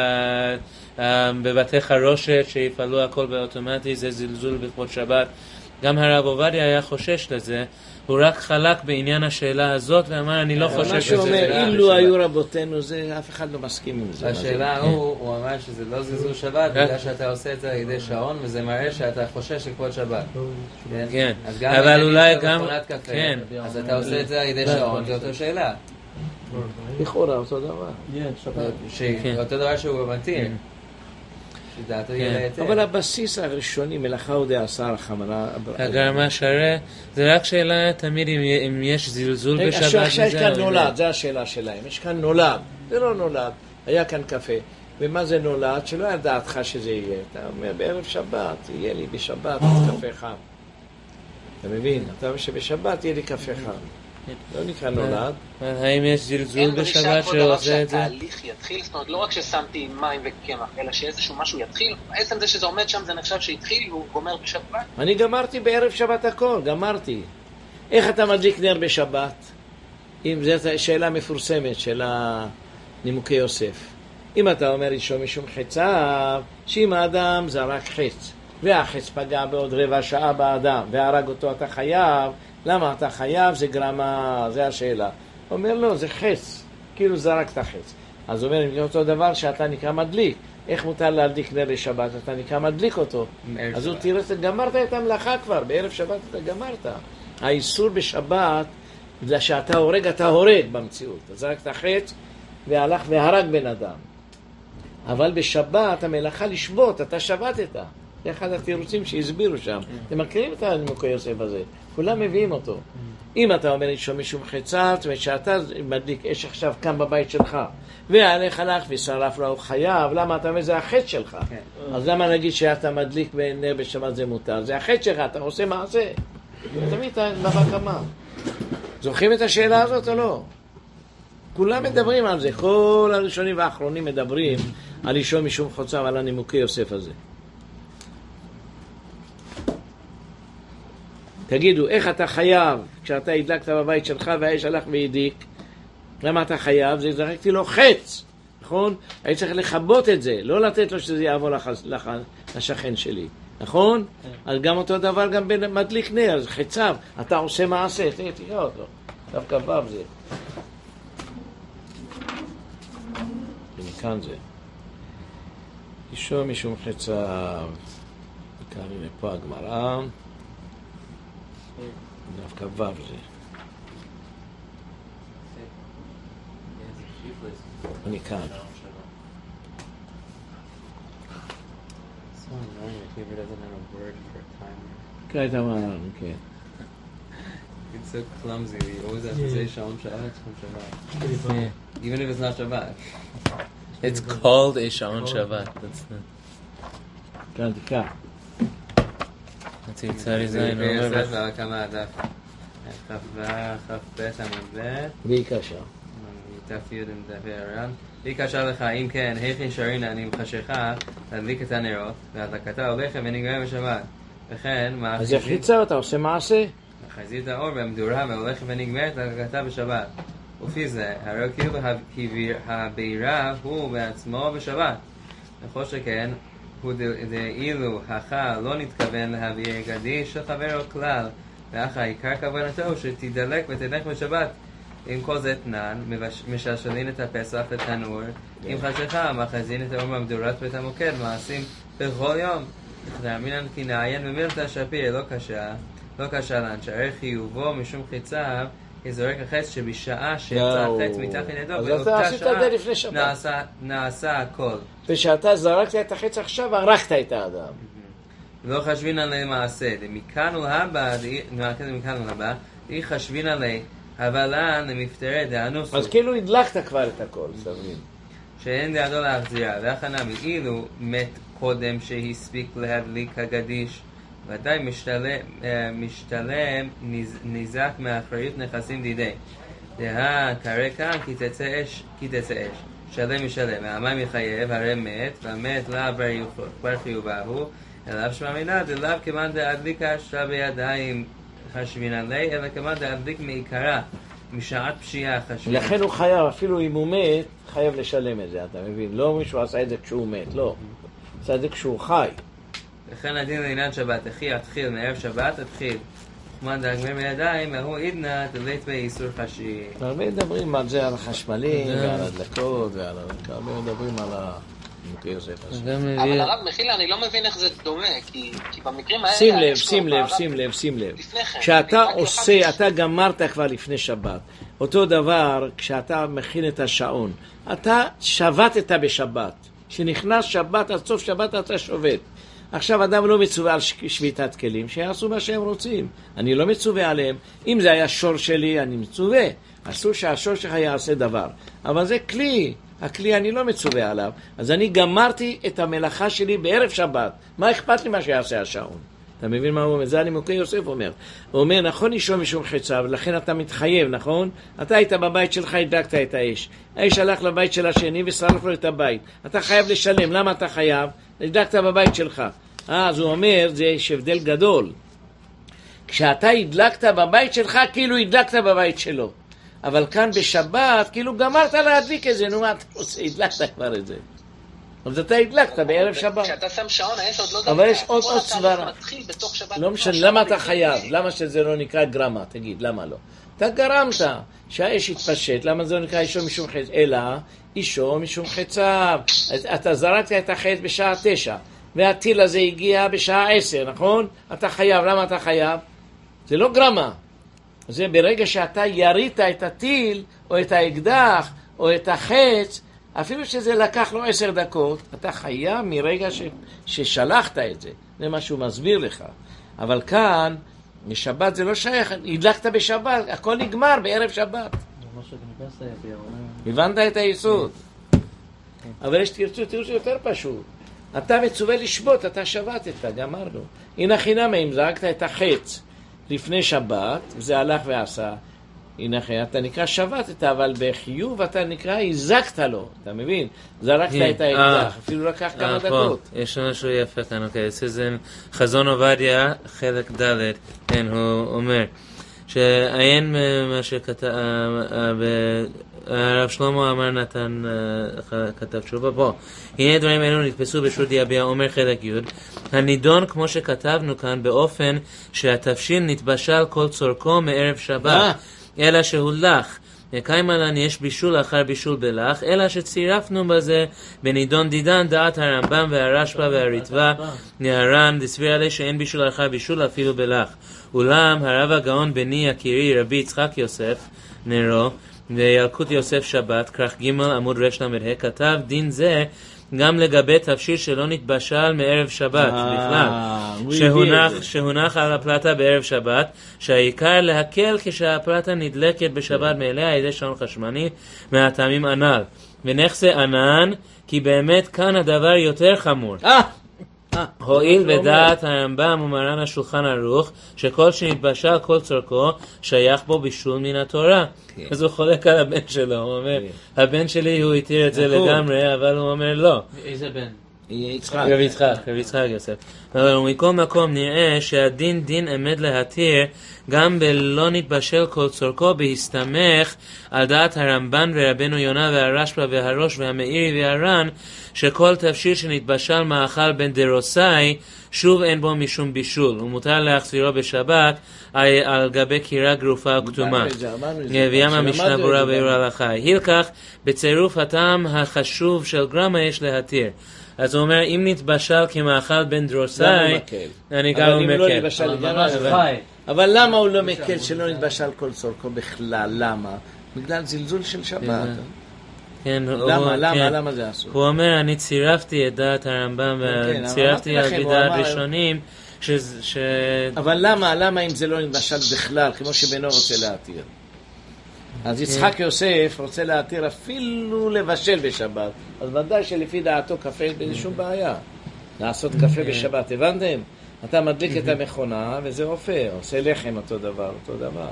וה... בבתי חרושת שיפעלו הכל באוטומטי זה זלזול בכבוד שבת, גם הרב עובדיה היה חושש לזה, הוא רק חלק בעניין השאלה הזאת ואמר אני לא חושב מה שזה... שאומר, אילו היו רבותינו זה, אף אחד לא מסכים עם זה. השאלה הוא, הוא אמר שזה לא זלזול שבת, בגלל שאתה עושה את זה על ידי שעון, וזה מראה שאתה חושש לכבוד שבת. כן, אז גם אבל אולי אם גם... מכונת קפה, כן. אז אתה עושה את זה על ידי שעון, זה אותו שאלה. לכאורה אותו דבר. אותו דבר שהוא מתיר. שדעתו יהיה ליתר. אבל הבסיס הראשוני, מלאכה הוא דעשה רחמנא. הגרמה שרה, זה רק שאלה תמיד אם, אם יש זלזול בשבת. עכשיו יש כאן נולד, זו השאלה שלהם. יש כאן נולד, זה לא נולד. היה כאן קפה. ומה זה נולד? שלא היה דעתך שזה יהיה. אתה אומר, בערב שבת, יהיה לי בשבת קפה חם. אתה מבין? אתה אומר שבשבת יהיה לי קפה חם. לא נקרא נולד. האם יש זלזול בשבת שעושה את זה? שהתהליך יתחיל, זאת אומרת, לא רק ששמתי מים וקמח, אלא שאיזשהו משהו יתחיל, בעצם זה שזה עומד שם זה נחשב שהתחיל והוא גומר בשבת. אני גמרתי בערב שבת הכל, גמרתי. איך אתה מדליק נר בשבת? אם זו שאלה מפורסמת של נימוקי יוסף. אם אתה אומר אישו משום חציו, שאם האדם זרק חץ, והחץ פגע בעוד רבע שעה באדם, והרג אותו אתה חייב, למה אתה חייב? זה גרמה, זה השאלה. אומר לו, זה חץ, כאילו זרקת חץ. אז אומר, אם זה אותו דבר שאתה נקרא מדליק, איך מותר להדליק נר לשבת? אתה נקרא מדליק אותו. אז הוא תראה, גמרת את המלאכה כבר, בערב שבת אתה גמרת. האיסור בשבת, זה שאתה הורג, אתה הורג במציאות. אתה זרקת חץ והלך והרג בן אדם. אבל בשבת המלאכה לשבות, אתה שבתת. זה אחד התירוצים שהסבירו שם. אתם מכירים את הנימוקי יוסף הזה? כולם מביאים אותו. אם אתה אומר אישו משום חצת, ושאתה מדליק אש עכשיו כאן בבית שלך, והלך הלך ושרף לו חייב, למה אתה אומר זה החץ שלך? אז למה נגיד שאתה מדליק נר בשבת זה מותר? זה החץ שלך, אתה עושה מעשה. תמיד אתה נבע כמה. זוכרים את השאלה הזאת או לא? כולם מדברים על זה. כל הראשונים והאחרונים מדברים על אישו משום חצת ועל הנימוקי יוסף הזה. תגידו, איך אתה חייב כשאתה הדלקת בבית שלך והאש הלך והדיק? למה אתה חייב? זה זרקתי לו חץ, נכון? היית צריך לחבות את זה, לא לתת לו שזה יעבור לח... לח... לשכן שלי, נכון? אז גם אותו דבר גם מדליק נר, זה חציו, אתה עושה מעשה, תראה, תראה אותו, דווקא וו זה. ומכאן זה. אישו משום חציו, מכאן הנה פה הגמרא. דווקא וו זה. אני כאן. כן, אתה אמר, כן. It's so clumsy. You always have to say Shalom Shabbat, Shalom Shabbat. Even if it's not Shabbat. It's called a Shaon Shabbat. כאן, תקרא. צלצלי זין, ויוסף כמה הדף. כ"ב עמוד ב' והיא קשה. דף י' עם דפי הר"ן. והיא קשה לך, אם כן, היכן שרינה אני מחשכה להדליק את הנרות, והדלקתה הולכת ונגמרה בשבת. וכן, מה אז זה חיצה, אתה עושה מעשה? חזית האור במדורה והולכת ונגמרת להדלקתה בשבת. לפי זה, הרי כאילו הבעירה הוא בעצמו בשבת. וכל שכן, הוא דאילו החל לא נתכוון להביא גדיש של חברו כלל, ואך העיקר כוונתו שתדלק ותלך בשבת. עם כל זה תנן, משלשלין את הפסח לתנור, עם חשיכה, מחזין את האור במדורת בית המוקד, מעשים בכל יום. תאמינן כי נעיין במילתא שפיר, לא קשה, לא קשה לן, שהרי חיובו משום חיצה, יזורק החץ שבשעה שיצא החץ מתחת ידו, באותה שעה נעשה הכל. ושאתה זרקת את החץ עכשיו, הרגת את האדם. לא חשבין עלי מעשה, מכאן ולהבא, מכאן ולהבא, היא חשבין עלי, אבל לאן למפטרי דאנוסו. אז כאילו הדלקת כבר את הכל, סבין. שאין דעתו להחזירה, והכנה מאילו מת קודם שהספיק להדליק הגדיש, ודאי משתלם, משתלם נזק מאחריות נכסים דידי. דה, קרא כאן כי תצא אש, כי תצא אש. שלם משלם, והמים יחייב, הרי מת, והמת לאו כבר חיובה הוא, אליו שמע מינה, דלאו כמאן דאדליקה אשרה בידיים חשבין עלי, אלא כמאן דאדליק מעיקרה, משעת פשיעה חשבין. לכן הוא חייב, אפילו אם הוא מת, חייב לשלם את זה, אתה מבין? לא מישהו עשה את זה כשהוא מת, לא. עשה את זה כשהוא חי. וכן הדין לעניין שבת, אחי התחיל מערב שבת, התחיל. חוכמן דאגמר מידיים, והוא עידנא תלית באיסור חשי. הרבה מדברים על זה, על החשמלים, ועל הדלקות, ועל... הרבה מדברים על המוקי יוסף הזה. אבל הרב מחילה, אני לא מבין איך זה דומה, כי במקרים האלה... שים לב, שים לב, שים לב, שים לב. כשאתה עושה, אתה גמרת כבר לפני שבת. אותו דבר, כשאתה מכין את השעון. אתה שבתת בשבת. כשנכנס שבת, עד סוף שבת אתה שובת. עכשיו אדם לא מצווה על שביתת כלים, שיעשו מה שהם רוצים. אני לא מצווה עליהם. אם זה היה שור שלי, אני מצווה. אסור שהשור שלך יעשה דבר. אבל זה כלי. הכלי אני לא מצווה עליו. אז אני גמרתי את המלאכה שלי בערב שבת. מה אכפת לי מה שיעשה השעון? אתה מבין מה הוא אומר? זה הנימוקי יוסף אומר. הוא אומר, נכון אישו משום חצה, ולכן אתה מתחייב, נכון? אתה היית בבית שלך, הדלקת את האש. האש הלך לבית של השני ושרף לו את הבית. אתה חייב לשלם. למה אתה חייב? הדלקת בבית שלך. אה, אז הוא אומר, זה יש הבדל גדול. כשאתה הדלקת בבית שלך, כאילו הדלקת בבית שלו. אבל כאן בשבת, כאילו גמרת להדליק את זה. נו, מה אתה עושה? הדלקת כבר את זה. אז אתה הדלקת בערב שבת. כשאתה שם שעון, האש עוד לא דלקה. אבל יש עוד עוד סברה. מתחיל בתוך שבת. לא משנה, למה אתה חייב? למה שזה לא נקרא גרמה? תגיד, למה לא? אתה גרמת שהאש יתפשט, למה זה לא נקרא אישו משום חץ? אלא אישו משום חציו. אתה זרקת את החץ בשעה תשע, והטיל הזה הגיע בשעה עשר, נכון? אתה חייב, למה אתה חייב? זה לא גרמה. זה ברגע שאתה ירית את הטיל, או את האקדח, או את החץ, אפילו שזה לקח לו עשר דקות, אתה חייב מרגע ש... ששלחת את זה. זה מה שהוא מסביר לך. אבל כאן, משבת זה לא שייך, הדלקת בשבת, הכל נגמר בערב שבת. הבנת את היסוד. אבל יש תרצו, תרצו יותר פשוט. אתה מצווה לשבות, אתה שבתת, גמרנו. הנה חינם, אם זרקת את החץ לפני שבת, זה הלך ועשה, הנה, אתה נקרא שבתת, אבל בחיוב אתה נקרא הזקת לו, אתה מבין? זרקת את האקדח, אפילו לקח כמה דקות. יש משהו יפה כאן, אוקיי, זה חזון עובדיה, חלק ד', כן, הוא אומר, שעיין מה שכתב, הרב שלמה אמר נתן כתב תשובה פה, הנה דברים אלו נתפסו בשו"ת יביע, אומר חלק י', הנידון כמו שכתבנו כאן באופן שהתבשיל נתבשל כל צורכו מערב שבת, אלא שהולך, וקיימה לנו יש בישול אחר בישול בלח, אלא שצירפנו בזה בנידון דידן דעת הרמב"ם והרשב"א והריטב"א נהר"ן דסביר עלי שאין בישול אחר בישול אפילו בלח. אולם הרב הגאון בני יקירי רבי יצחק יוסף נרו וילקוט יוסף שבת כרך ג' עמוד רש למ"ה כתב דין זה גם לגבי תבשיל שלא נתבשל מערב שבת בכלל, שהונח, שהונח על הפלטה בערב שבת, שהעיקר להקל כשהפלטה נדלקת בשבת מאליה על ידי שעון חשמלי מהטעמים הנ"ל. ונחסה ענן, כי באמת כאן הדבר יותר חמור. הואיל ודעת הרמב"ם ומרן השולחן ערוך שכל שנתבשל כל צורכו שייך בו בישול מן התורה. אז הוא חולק על הבן שלו, הוא אומר הבן שלי הוא התיר את זה לגמרי, אבל הוא אומר לא. איזה בן? יצחק. רבי יצחק, רבי יצחק יוסף. אבל מכל מקום נראה שהדין דין אמת להתיר גם בלא נתבשל כל צורכו בהסתמך על דעת הרמב"ן ורבנו יונה והרשב"א והראש והמאירי והר"ן שכל תבשיל שנתבשל מאכל בן דרוסאי שוב אין בו משום בישול ומותר להחזירו בשבת על גבי קירה גרופה וכתומה. וים המשנה ברורה בעיר ההלכה. הילקח בצירוף הטעם החשוב של גרמה יש להתיר. אז הוא אומר, אם נתבשל כמאכל בן דרוסאי, אני גם לא מקל. אבל למה הוא לא מקל שלא נתבשל כל צורכו בכלל? למה? בגלל זלזול של שבת. למה? למה? למה זה אסור? הוא אומר, אני צירפתי את דעת הרמב"ם וצירפתי על דעת ראשונים אבל למה? למה אם זה לא נתבשל בכלל, כמו שבנו רוצה להתיר? אז יצחק יוסף רוצה להתיר אפילו לבשל בשבת, אז ודאי שלפי דעתו קפה אין שום בעיה לעשות קפה בשבת, הבנתם? אתה מדליק את המכונה וזה עופר, עושה לחם אותו דבר, אותו דבר.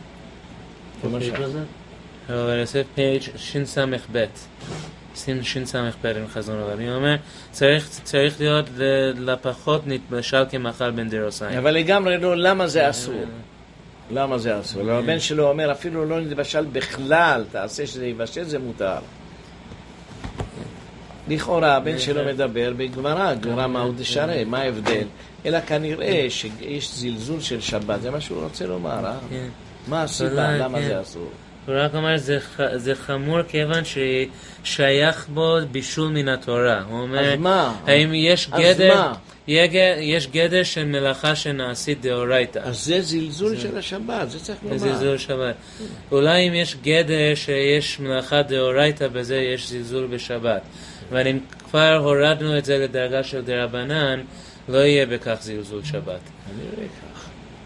אבל יוסף פייג' שין סמך בית, שין סמך בית עם חזון רב, אני אומר צריך להיות לפחות נתבשל כמאכל בן דרוסאי. אבל לגמרי לא, למה זה אסור? למה זה אסור? הבן שלו אומר אפילו לא נתבשל בכלל, תעשה שזה יבשל, זה מותר. לכאורה הבן שלו מדבר בגמרא, גמרא מהו דשרי, מה ההבדל? אלא כנראה שיש זלזול של שבת, זה מה שהוא רוצה לומר, אה? מה הסיבה, למה זה אסור? הוא רק אומר, זה חמור כיוון ששייך בו בישול מן התורה. הוא אומר, אז מה? האם יש אז גדר, מה? יש גדר של מלאכה שנעשית דאורייתא. אז זה זלזול של השבת, זה צריך לומר. זה זלזול שבת. אולי אם יש גדר שיש מלאכה דאורייתא, בזה יש זלזול בשבת. אבל אם כבר הורדנו את זה לדרגה של דרבנן, לא יהיה בכך זלזול שבת. אני רואה כך.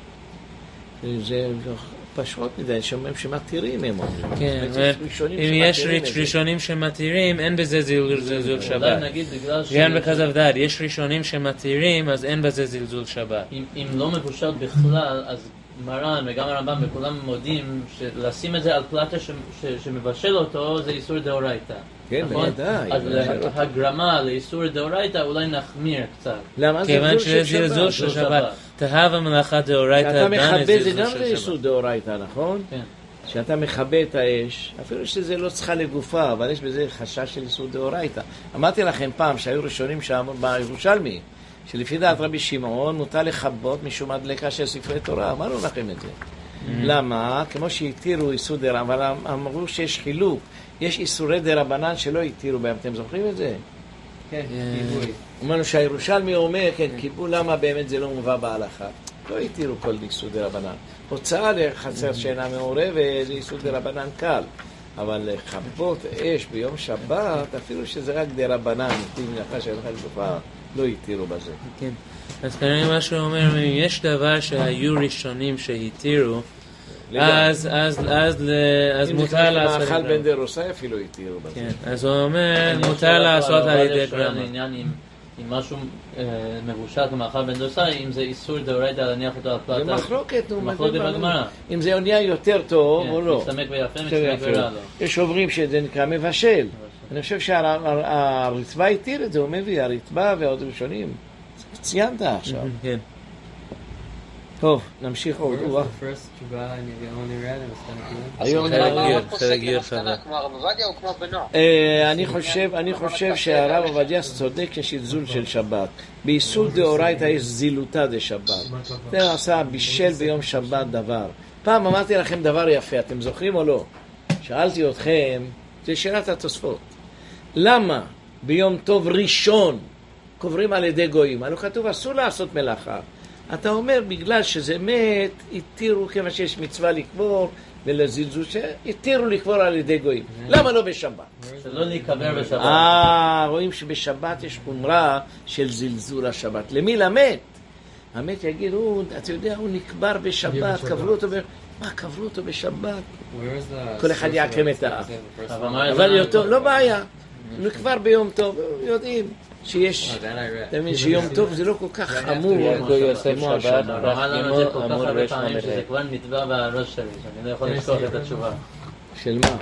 זה פשוט מדי, שאומרים שמתירים הם אומרים. כן, אם יש ראשונים שמתירים, אין בזה זלזול שבת. גם בכזב דעת, יש ראשונים שמתירים, אז אין בזה זלזול שבת. אם לא מבושל בכלל, אז מרן וגם הרמב"ם וכולם מודים שלשים את זה על פלטה שמבשל אותו זה איסור דאורייתא. כן, בוודאי. אז הגרמה לאיסור דאורייתא אולי נחמיר קצת. למה? כיוון שזה זלזול של שבת. תהב המלאכה דאורייתא שאתה מכבה זה גם של לאיסור דאורייתא, נכון? כן. שאתה מכבה את האש, אפילו שזה לא צריכה לגופה, אבל יש בזה חשש של איסור דאורייתא. אמרתי לכם פעם שהיו ראשונים שם בירושלמי, שלפי דעת רבי שמעון מותר לכבות משום הדלקה של ספרי תורה. אמרנו לכם את זה. למה? כמו שהתירו איסור דרבנן, אבל אמרו שיש חילוק. יש איסורי דרבנן שלא התירו בהם. אתם זוכרים את זה? כן, קיבוי. אמרנו שהירושלמי אומר, כן, קיבו, למה באמת זה לא מובא בהלכה? לא התירו כל איסור דרבנן. הוצאה לחצר שאינה מעורבת זה איסור דרבנן קל. אבל לכבות אש ביום שבת, אפילו שזה רק דרבנן, נתיב מלאכה של חל גופה, לא התירו בזה. כן. אז כנראה מה שהוא אומר, אם יש דבר שהיו ראשונים שהתירו, אז, אז, אז, אז מותר לעשות את זה. מאכל בן דרוסאי אפילו התירו בזה. כן. אז הוא אומר, מותר לעשות על ידי גרמה. אם משהו מבושל כמאכל בן דרוסאי, אם זה איסור דאורייתא להניח אותו על פלטה. זה מחלוקת, נו. מחלוקת בגמרא. אם זה נהיה יותר טוב או לא. מסתמק ביפה, מסתמק ברע לא. יש אומרים שזה נקרא מבשל. אני חושב שהרצבא התיר את זה, הוא מביא, הרצבא ועוד ראשונים. ציינת עכשיו. כן. טוב, נמשיך עוד. היום נראה פוסק למסקנה, כמו הרב עובדיה או כמו בנו? אני חושב, אני חושב שהרב עובדיה צודק שזלזול של שבת. באיסור דאורייתא יש זילותא דשבת. זה עשה בישל ביום שבת דבר. פעם אמרתי לכם דבר יפה, אתם זוכרים או לא? שאלתי אתכם, זה שאלת התוספות. למה ביום טוב ראשון קוברים על ידי גויים? הלא כתוב אסור לעשות מלאכה. אתה אומר בגלל שזה מת, התירו כמה שיש מצווה לקבור ולזלזול שהתירו לקבור על ידי גויים. למה לא בשבת? שלא להיקבר בשבת. אה, רואים שבשבת יש חומרה של זלזול השבת. למי? למת. המת יגיד, אתה יודע, הוא נקבר בשבת, קברו אותו בשבת. מה, קברו אותו בשבת? כל אחד יעקם את האף. אבל יותר, לא בעיה. הוא נקבר ביום טוב, יודעים. שיש, אתה מבין שיום טוב זה לא כל כך חמור כמו השבת. אמר לנו את זה כל כך הרבה פעמים שזה כבר נטבע בראש שלי, שאני לא יכול לשכוח את התשובה. של מה?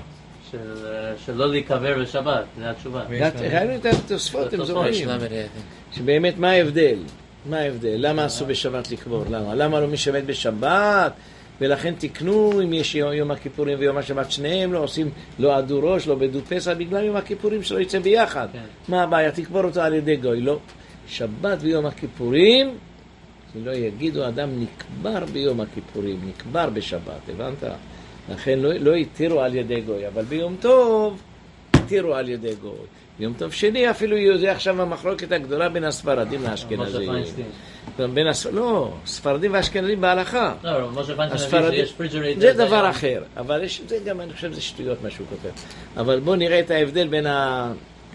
שלא להיקבר בשבת, זה התשובה. ראינו את התוספות, אתם זוכרים. שבאמת מה ההבדל? מה ההבדל? למה עשו בשבת לקבור? למה? למה לא משבת בשבת? ולכן תקנו אם יש יום הכיפורים ויום השבת שניהם, לא עושים, לא עדו ראש, לא בדו פסח, בגלל יום הכיפורים שלא יצא ביחד. כן. מה הבעיה? תקבור אותו על ידי גוי, לא. שבת ויום הכיפורים, שלא יגידו אדם נקבר ביום הכיפורים, נקבר בשבת, הבנת? לכן לא, לא יתירו על ידי גוי, אבל ביום טוב יתירו על ידי גוי. ביום טוב שני אפילו זה עכשיו המחלוקת הגדולה בין הספרדים לאשכנזים. בין הס... לא, ספרדים ואשכנזים בהלכה. לא, משה פיינשטיין שיש פריג'רייטר. זה דבר אחר, אבל יש, זה גם, אני חושב, זה שטויות מה שהוא כותב. אבל בוא נראה את ההבדל בין ה...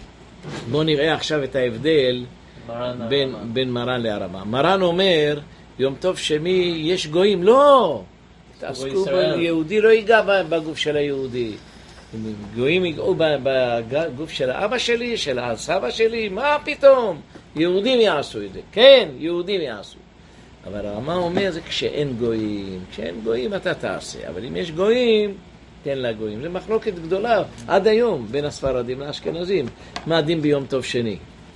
בוא נראה עכשיו את ההבדל בין, בין מרן להרמה. מרן אומר, יום טוב שמי יש גויים, לא! תעסקו ביהודי, לא ייגע בגוף של היהודי. גויים ייגעו בגוף של האבא שלי, של הסבא שלי, מה פתאום? יהודים יעשו את זה. כן, יהודים יעשו. אבל הרמה אומר זה כשאין גויים. כשאין גויים אתה תעשה. אבל אם יש גויים, תן לגויים. זה מחלוקת גדולה עד היום בין הספרדים לאשכנזים. מה הדין ביום טוב שני?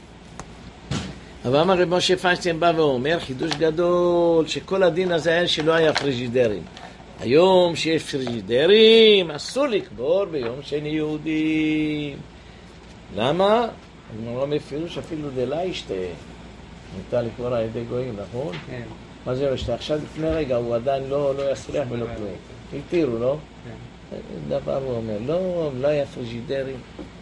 אבל אמר רב משה פיינשטיין בא ואומר, חידוש גדול, שכל הדין הזה היה שלא היה פריג'ידרים. היום שיש פריג'ידרים, אסור לקבור ביום שני יהודים. למה? הגמרא מפירוש אפילו דלה ישתה. מותר לקבור על ידי גויים, נכון? כן. מה זה ישתה? עכשיו לפני רגע הוא עדיין לא יסריח ולא כלום. התירו, לא? כן. דבר הוא אומר, לא, לא היה פריג'ידרים.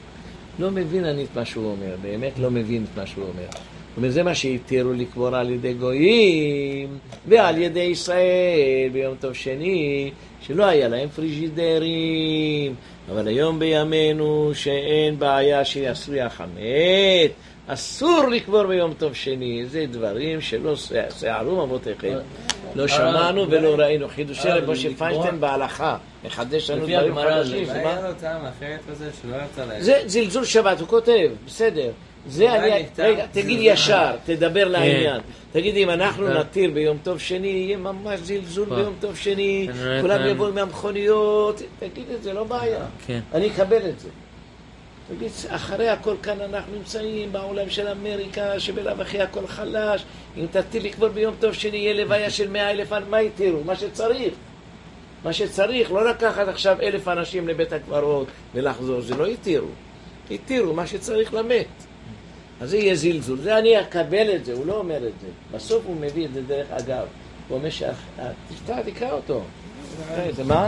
לא מבין אני את מה שהוא אומר, באמת לא מבין את מה שהוא אומר. זאת אומרת, זה מה שהתירו לקבור על ידי גויים ועל ידי ישראל ביום טוב שני, שלא היה להם פריג'ידרים. אבל היום בימינו שאין בעיה שיסריח המת, אסור לקבור ביום טוב שני. זה דברים שלא שערו אבותיכם. לא שמענו ולא ראינו. חידושי רב משה פיינשטיין בהלכה מחדש לנו דברים חדשים. מה היה לו טעם אחרת בזה שלא ירצה להם? זה זלזול שבת, הוא כותב, בסדר. זה אני, רגע, תגיד ישר, תדבר לעניין. תגיד, אם אנחנו נתיר ביום טוב שני, יהיה ממש זלזול ביום טוב שני, כולם יבואו מהמכוניות, תגיד את זה, לא בעיה. אני אקבל את זה. תגיד, אחרי הכל כאן אנחנו נמצאים בעולם של אמריקה, שבלב אחי הכל חלש. אם תתיר לקבור ביום טוב שני, יהיה לוויה של מאה אלף, מה יתירו? מה שצריך. מה שצריך, לא לקחת עכשיו אלף אנשים לבית הקברות ולחזור, זה לא יתירו. יתירו מה שצריך למת. אז זה יהיה זלזול. זה אני אקבל את זה, הוא לא אומר את זה. בסוף הוא מביא את זה דרך אגב. הוא אומר שתפתח, תקרא אותו. זה מה?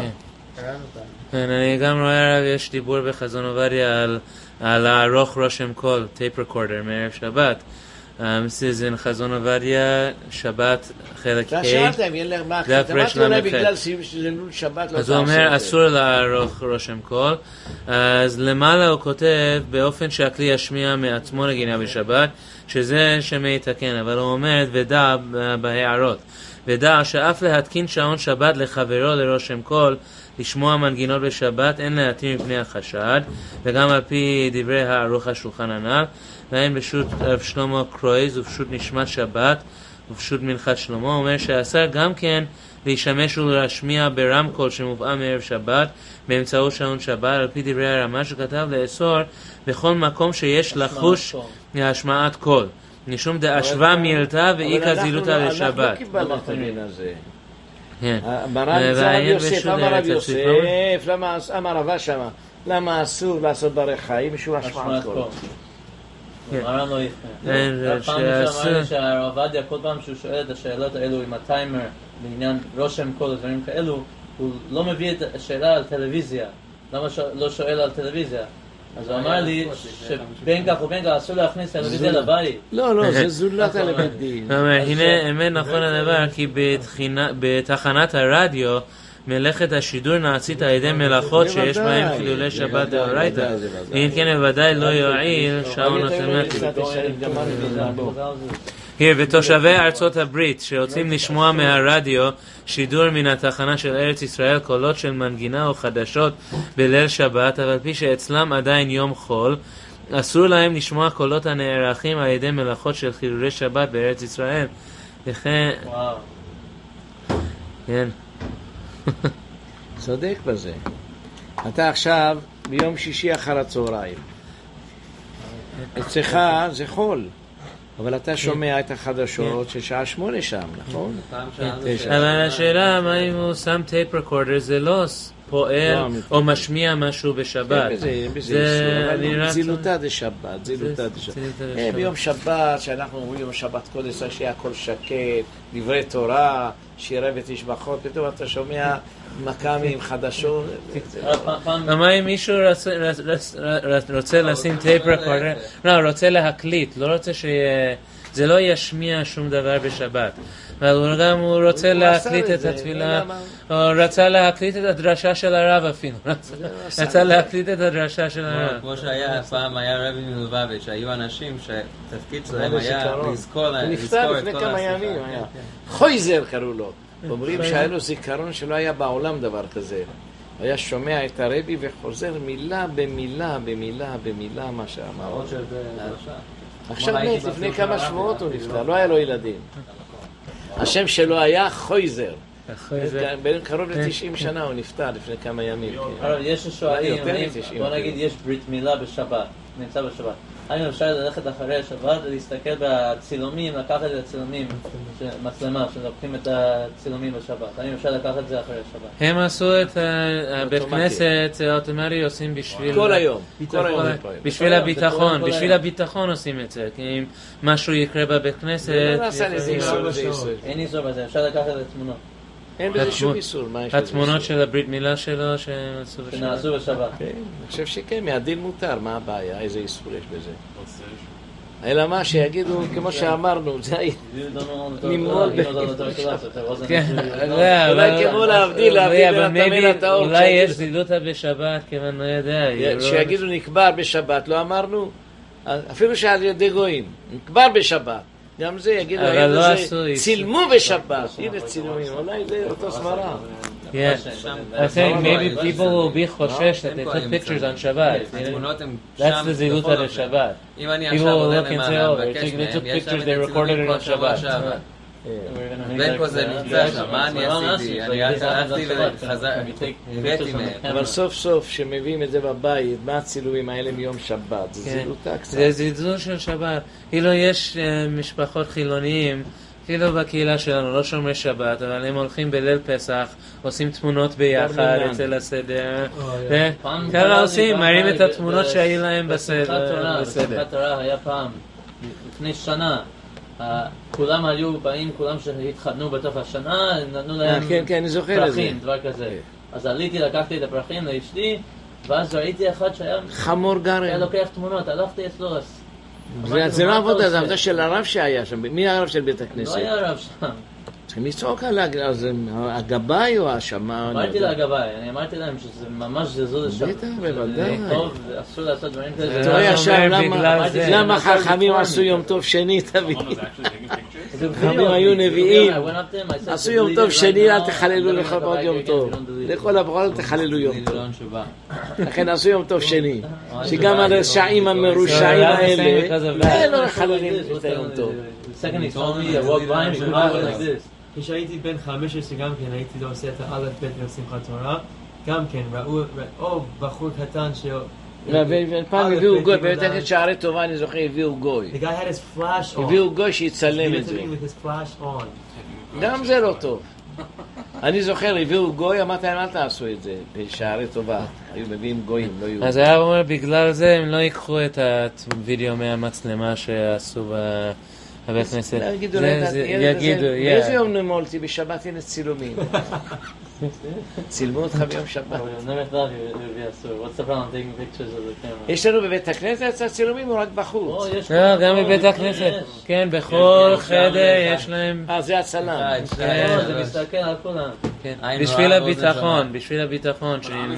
כן, אני גם רואה, יש דיבור בחזון עובדיה על לערוך רושם קול, טייפ רקורדר מערב שבת. זה חזון עובדיה, שבת חלק אתה שאלת אם יהיה לך מה אחרת, אמרתי אולי בגלל שזלול שבת לא אז הוא אומר אסור לערוך רושם קול. אז למעלה הוא כותב באופן שהכלי ישמיע מעצמו נגינה בשבת, שזה שמתקן, אבל הוא אומר ודע בהערות, ודע שאף להתקין שעון שבת לחברו לרושם קול, לשמוע מנגינות בשבת, אין להתיר מפני החשד, וגם על פי דברי הערוך השולחן הנ"ל, והן בשו"ת רב שלמה קרויז ובשו"ת נשמת שבת ובשו"ת מנחת שלמה, הוא אומר שאסר גם כן להשתמש ולהשמיע ברמקול שמובאה מערב שבת באמצעות שעון שבת, על פי דברי הרמה שכתב לאסור בכל מקום שיש לחוש להשמעת קול, משום דאשווה מילתה ואיכא זילותא לשבת. אנחנו לא קיבלנו את הדין הזה. כן. אמר רב יוסף, אמר רב יוסף, למה אמר רבא שמה, למה אסור לעשות ברך חיים משום השמעת קול? הרב לא יפנה. פעם מישהו אמר לי שהרב עובדיה כל פעם שהוא שואל את השאלות האלו עם הטיימר בעניין רושם קול ודברים כאלו, הוא לא מביא את השאלה על טלוויזיה. למה לא שואל על טלוויזיה? אז הוא אמר לי שבין כך ובין כך אסור להכניס טלוויזיה לבית. לא, לא, זה זולת על בית דין. הנה, אמת נכון הדבר, כי בתחנת הרדיו מלאכת השידור נעשית על ידי מלאכות שיש בהם חילולי שבת דאורייתא. אם כן בוודאי לא יועיל שעון אוטומטי. ותושבי ארצות הברית שרוצים לשמוע מהרדיו שידור מן התחנה של ארץ ישראל קולות של מנגינה או חדשות בליל שבת, אבל פי שאצלם עדיין יום חול, אסור להם לשמוע קולות הנערכים על ידי מלאכות של חילולי שבת בארץ ישראל. לכן... וואו. כן. צודק בזה. אתה עכשיו ביום שישי אחר הצהריים, אצלך זה חול, אבל אתה שומע את החדשות של שעה שמונה שם, נכון? אבל השאלה מה אם הוא שם טייפ רקורדר, זה לא פועל או משמיע משהו בשבת. זה זילותא דשבת, זילותא דשבת. ביום שבת, שאנחנו אומרים יום שבת קודש, שיהיה הכל שקט, דברי תורה, שירה ותשבחות, פתאום אתה שומע מקאמים חדשות. מה אם מישהו רוצה לשים טייפ רקורדר, לא, רוצה להקליט, לא רוצה שיהיה, זה לא ישמיע שום דבר בשבת, אבל גם הוא רוצה להקליט את התפילה, או רצה להקליט את הדרשה של הרב אפילו, רצה להקליט את הדרשה של הרב. כמו שהיה, פעם היה רבי מלובביץ', היו אנשים שתפקיד שלהם היה לזכור את כל נפטר לפני כמה ימים, חויזר קראו לו. אומרים שהיה לו זיכרון שלא היה בעולם דבר כזה. היה שומע את הרבי וחוזר מילה במילה, במילה, במילה מה שאמר. עכשיו מת, לפני כמה שבועות הוא נפטר, לא היה לו ילדים. השם שלו היה חויזר. בין קרוב ל-תשעים שנה הוא נפטר לפני כמה ימים. יש שואלים, בוא נגיד יש ברית מילה בשבת. נמצא בשבת. האם אפשר ללכת אחרי השבת ולהסתכל בצילומים, לקחת את הצילומים, מצלמה, שלוקחים את הצילומים בשבת? האם אפשר לקחת את זה אחרי השבת? הם עשו את הבית כנסת האוטומטי, עושים בשביל... כל היום. כל היום. בשביל הביטחון, בשביל הביטחון עושים את זה. כי אם משהו יקרה בבית כנסת... אין איסור בזה, אפשר לקחת את התמונות. אין בזה שום איסור. התמונות של הברית מילה שלו שנעשו בשבת. שנעשו בשבת. אני חושב שכן, מהדין מותר, מה הבעיה? איזה איסור יש בזה? אלא מה שיגידו, כמו שאמרנו, זה נמרוד אולי כמו להבדיל, להבדיל בין הטמא לטהור. אולי יש זילותא בשבת, כיוון לא יודע. שיגידו נקבר בשבת, לא אמרנו? אפילו שעל ידי גויים, נקבר בשבת. גם זה יגידו, צילמו בשבת. הנה צילומים, אולי זה אותו סברה. Yeah, I think maybe people will be choshesh that they took pictures on Shabbat. That's the zilutah of Shabbat. People will look and say, oh, they took pictures, they recorded it on Shabbat. בין פה זה נמצא שם, מה אני עשיתי? אני הלכתי וחזרתי מהם. אבל סוף סוף שמביאים את זה בבית, מה הצילומים האלה מיום שבת? זה זילותה קצת. זה זלזול של שבת. כאילו יש משפחות חילוניים, כאילו בקהילה שלנו לא שומרי שבת, אבל הם הולכים בליל פסח, עושים תמונות ביחד אצל הסדר. ככה עושים, מראים את התמונות שהיו להם בסדר. בשמחת תורה היה פעם, לפני שנה. כולם היו באים, כולם שהתחתנו בתוך השנה, נתנו להם פרחים, דבר כזה. אז עליתי, לקחתי את הפרחים לאשתי, ואז ראיתי אחד שהיה... חמור גרם. היה לוקח תמונות, הלכתי אצלו. זה לא עבודה, זה עבודה של הרב שהיה שם. מי הרב של בית הכנסת? לא היה הרב שם. צריכים לצעוק על הגבאי או השמה? אמרתי להגבאי, אני אמרתי להם שזה ממש זלזול לשם. בטח, בוודאי. טוב, אסור לעשות דברים כאלה. אתה רואה עכשיו למה חכמים עשו יום טוב שני, תמיד. חכמים היו נביאים. עשו יום טוב שני, אל תחללו לך בעוד יום טוב. לכל הברות אל תחללו יום טוב. לכן עשו יום טוב שני. שגם על השעים המרושעים האלה, לא מחללים את היום טוב. כשהייתי בן חמש עשרה גם כן, הייתי לא עושה את האלף בית לשמחת תורה, גם כן, ראו, או בחור קטן ש... פעם הביאו גוי, בבית הכנסת שערי טובה אני זוכר, הביאו גוי. הביאו גוי שיצלם את זה. גם זה לא טוב. אני זוכר, הביאו גוי, אמרתי להם, אל תעשו את זה, בשערי טובה. היו מביאים גויים, לא יהיו. אז היה אומר, בגלל זה הם לא ייקחו את הווידאו מהמצלמה שעשו בבית כנסת. יגידו, באיזה יום נמולתי? בשבת הנה צילומים. צילמו אותך ביום שבת. יש לנו בבית הכנסת צילומים או רק בחוץ? לא, גם בבית הכנסת. כן, בכל חדר יש להם... אה, זה הצלם. זה מסתכל על כולם. בשביל הביטחון, בשביל הביטחון.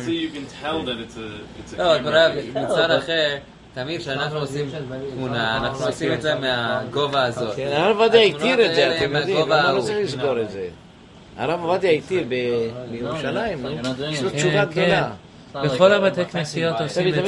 לא, מצד אחר, תמיד כשאנחנו עושים תמונה, אנחנו עושים את זה מהגובה הזאת. הרב עובדיה התיר את זה, אתם יודעים, למה לא צריך לסגור את זה? הרב עובדיה התיר בירושלים, יש לו תשובה גדולה. בכל הבתי כנסיות עושים את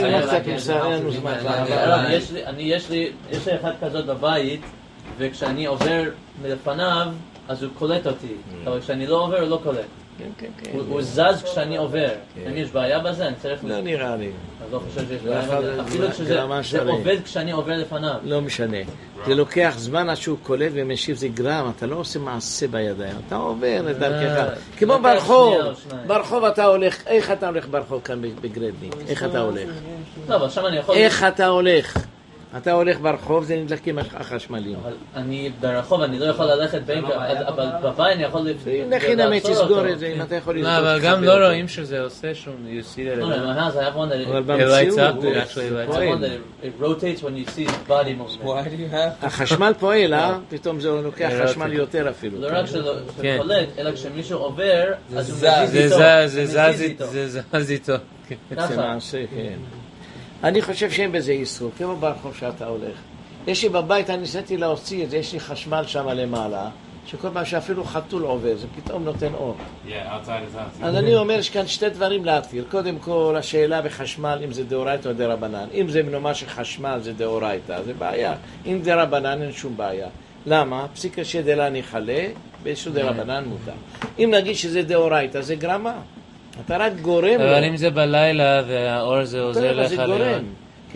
זה. יש לי אחד כזאת בבית, וכשאני עובר מלפניו, אז הוא קולט אותי. אבל כשאני לא עובר, הוא לא קולט. הוא זז כשאני עובר. אם יש בעיה בזה, אני צריך... לא נראה לי. אני לא חושב שיש בעיה בזה. אפילו שזה עובד כשאני עובר לפניו. לא משנה. זה לוקח זמן עד שהוא קולט ומשיב, זה גרם. אתה לא עושה מעשה בידיים. אתה עובר לדרכך. כמו ברחוב. ברחוב אתה הולך. איך אתה הולך ברחוב כאן בגרדניק? איך אתה הולך? לא, אבל שם אני יכול... איך אתה הולך? אתה הולך ברחוב, זה נדלקים החשמליים. אבל אני ברחוב, אני לא יכול ללכת בין, אבל בבית אני יכול... לכי נמי תסגור את זה, אם אתה יכול לסגור. לא, אבל גם לא רואים שזה עושה שום, you see that. No, no, I have one that אבל במציאות, it rotates when you see his body movement. החשמל פועל, אה? פתאום זה לוקח חשמל יותר אפילו. לא רק שחולק, אלא כשמישהו עובר, אז הוא זה זז איתו. זה מעשה, כן. אני חושב שאין בזה איסור, כמו ברחוב שאתה הולך. יש לי בבית, אני ניסיתי להוציא את זה, יש לי חשמל שם למעלה, שכל פעם שאפילו חתול עובר, זה פתאום נותן אור. אז אני אומר, יש כאן שתי דברים להתיר. קודם כל, השאלה בחשמל, אם זה דאורייתא או דרבנן. אם זה מנומר שחשמל זה דאורייתא, זה בעיה. אם דרבנן אין שום בעיה. למה? פסיקה שדלה ניחלה, באיזשהו דרבנן מותר. אם נגיד שזה דאורייתא, זה גרמה. אתה רק גורם. אבל אם זה בלילה והאור זה עוזר לך לראות.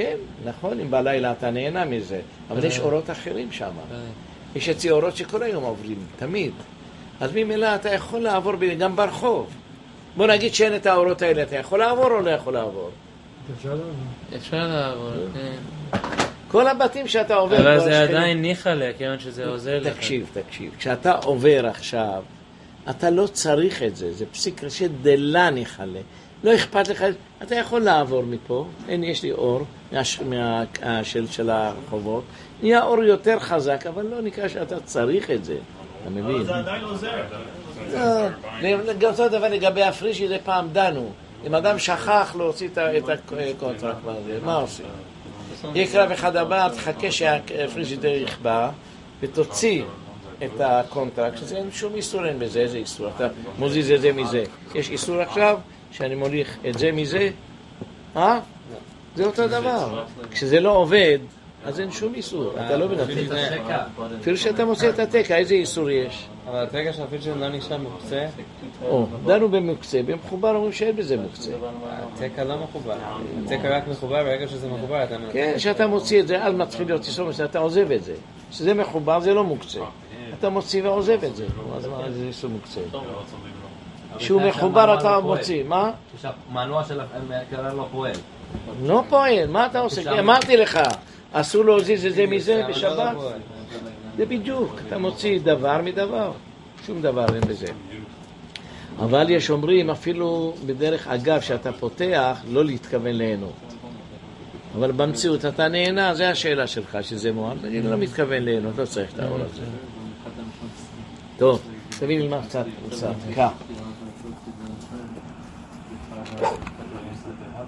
כן, נכון, אם בלילה אתה נהנה מזה, אבל יש אורות אחרים שם. יש אצלי אורות שכל היום עוברים, תמיד. אז ממילא אתה יכול לעבור גם ברחוב. בוא נגיד שאין את האורות האלה, אתה יכול לעבור או לא יכול לעבור? אפשר לעבור, כן. כל הבתים שאתה עובר... אבל זה עדיין ניחלה, כיוון שזה עוזר לך. תקשיב, תקשיב. כשאתה עובר עכשיו, אתה לא צריך את זה. זה פסיק ראשי דלה ניחלה. לא אכפת לך, אתה יכול לעבור מפה. אין, יש לי אור מהשל של הרחובות. נהיה אור יותר חזק, אבל לא נקרא שאתה צריך את זה. אתה מבין? אבל זה עדיין עוזר. גם אותו דבר לגבי הפרישי, זה פעם דנו. אם אדם שכח להוציא את הקונטרקט הזה, מה עושים? יקרא אחד הבא, תחכה שהפרישי דרך בא, ותוציא את הקונטרקט, שזה אין שום איסור, אין בזה, איזה איסור. אתה מוזיז את זה מזה. יש איסור עכשיו שאני מוליך את זה מזה? אה? זה אותו דבר. כשזה לא עובד, אז אין שום איסור, אתה לא מנתק. אפילו שאתה מוציא את התקע, איזה איסור יש? אבל התקע של אפילו שלא נשאר מוקצה? או, דנו במוקצה, במחובר אומרים שאין בזה מוקצה. התקע לא מחובר. התקע רק מחובר, ברגע שזה מחובר אתה מנתק. כן, שאתה מוציא את זה, אז מתחיל להיות איסור, שאתה עוזב את זה. שזה מחובר, זה לא מוקצה. אתה מוציא ועוזב את זה. אז מה, זה איסור מוקצה. שהוא מחובר אתה מוציא, מה? שהמנוע של הקרן לא פועל. לא פועל, מה אתה עושה? אמרתי לך, אסור להוזיז את זה מזה בשבת. זה בדיוק, אתה מוציא דבר מדבר, שום דבר אין בזה. אבל יש אומרים אפילו בדרך אגב שאתה פותח לא להתכוון ליהנות. אבל במציאות אתה נהנה, זה השאלה שלך שזה מועל, אני לא מתכוון ליהנות, לא צריך את האור הזה. טוב, תביא לי מה קצת, קצת, כך.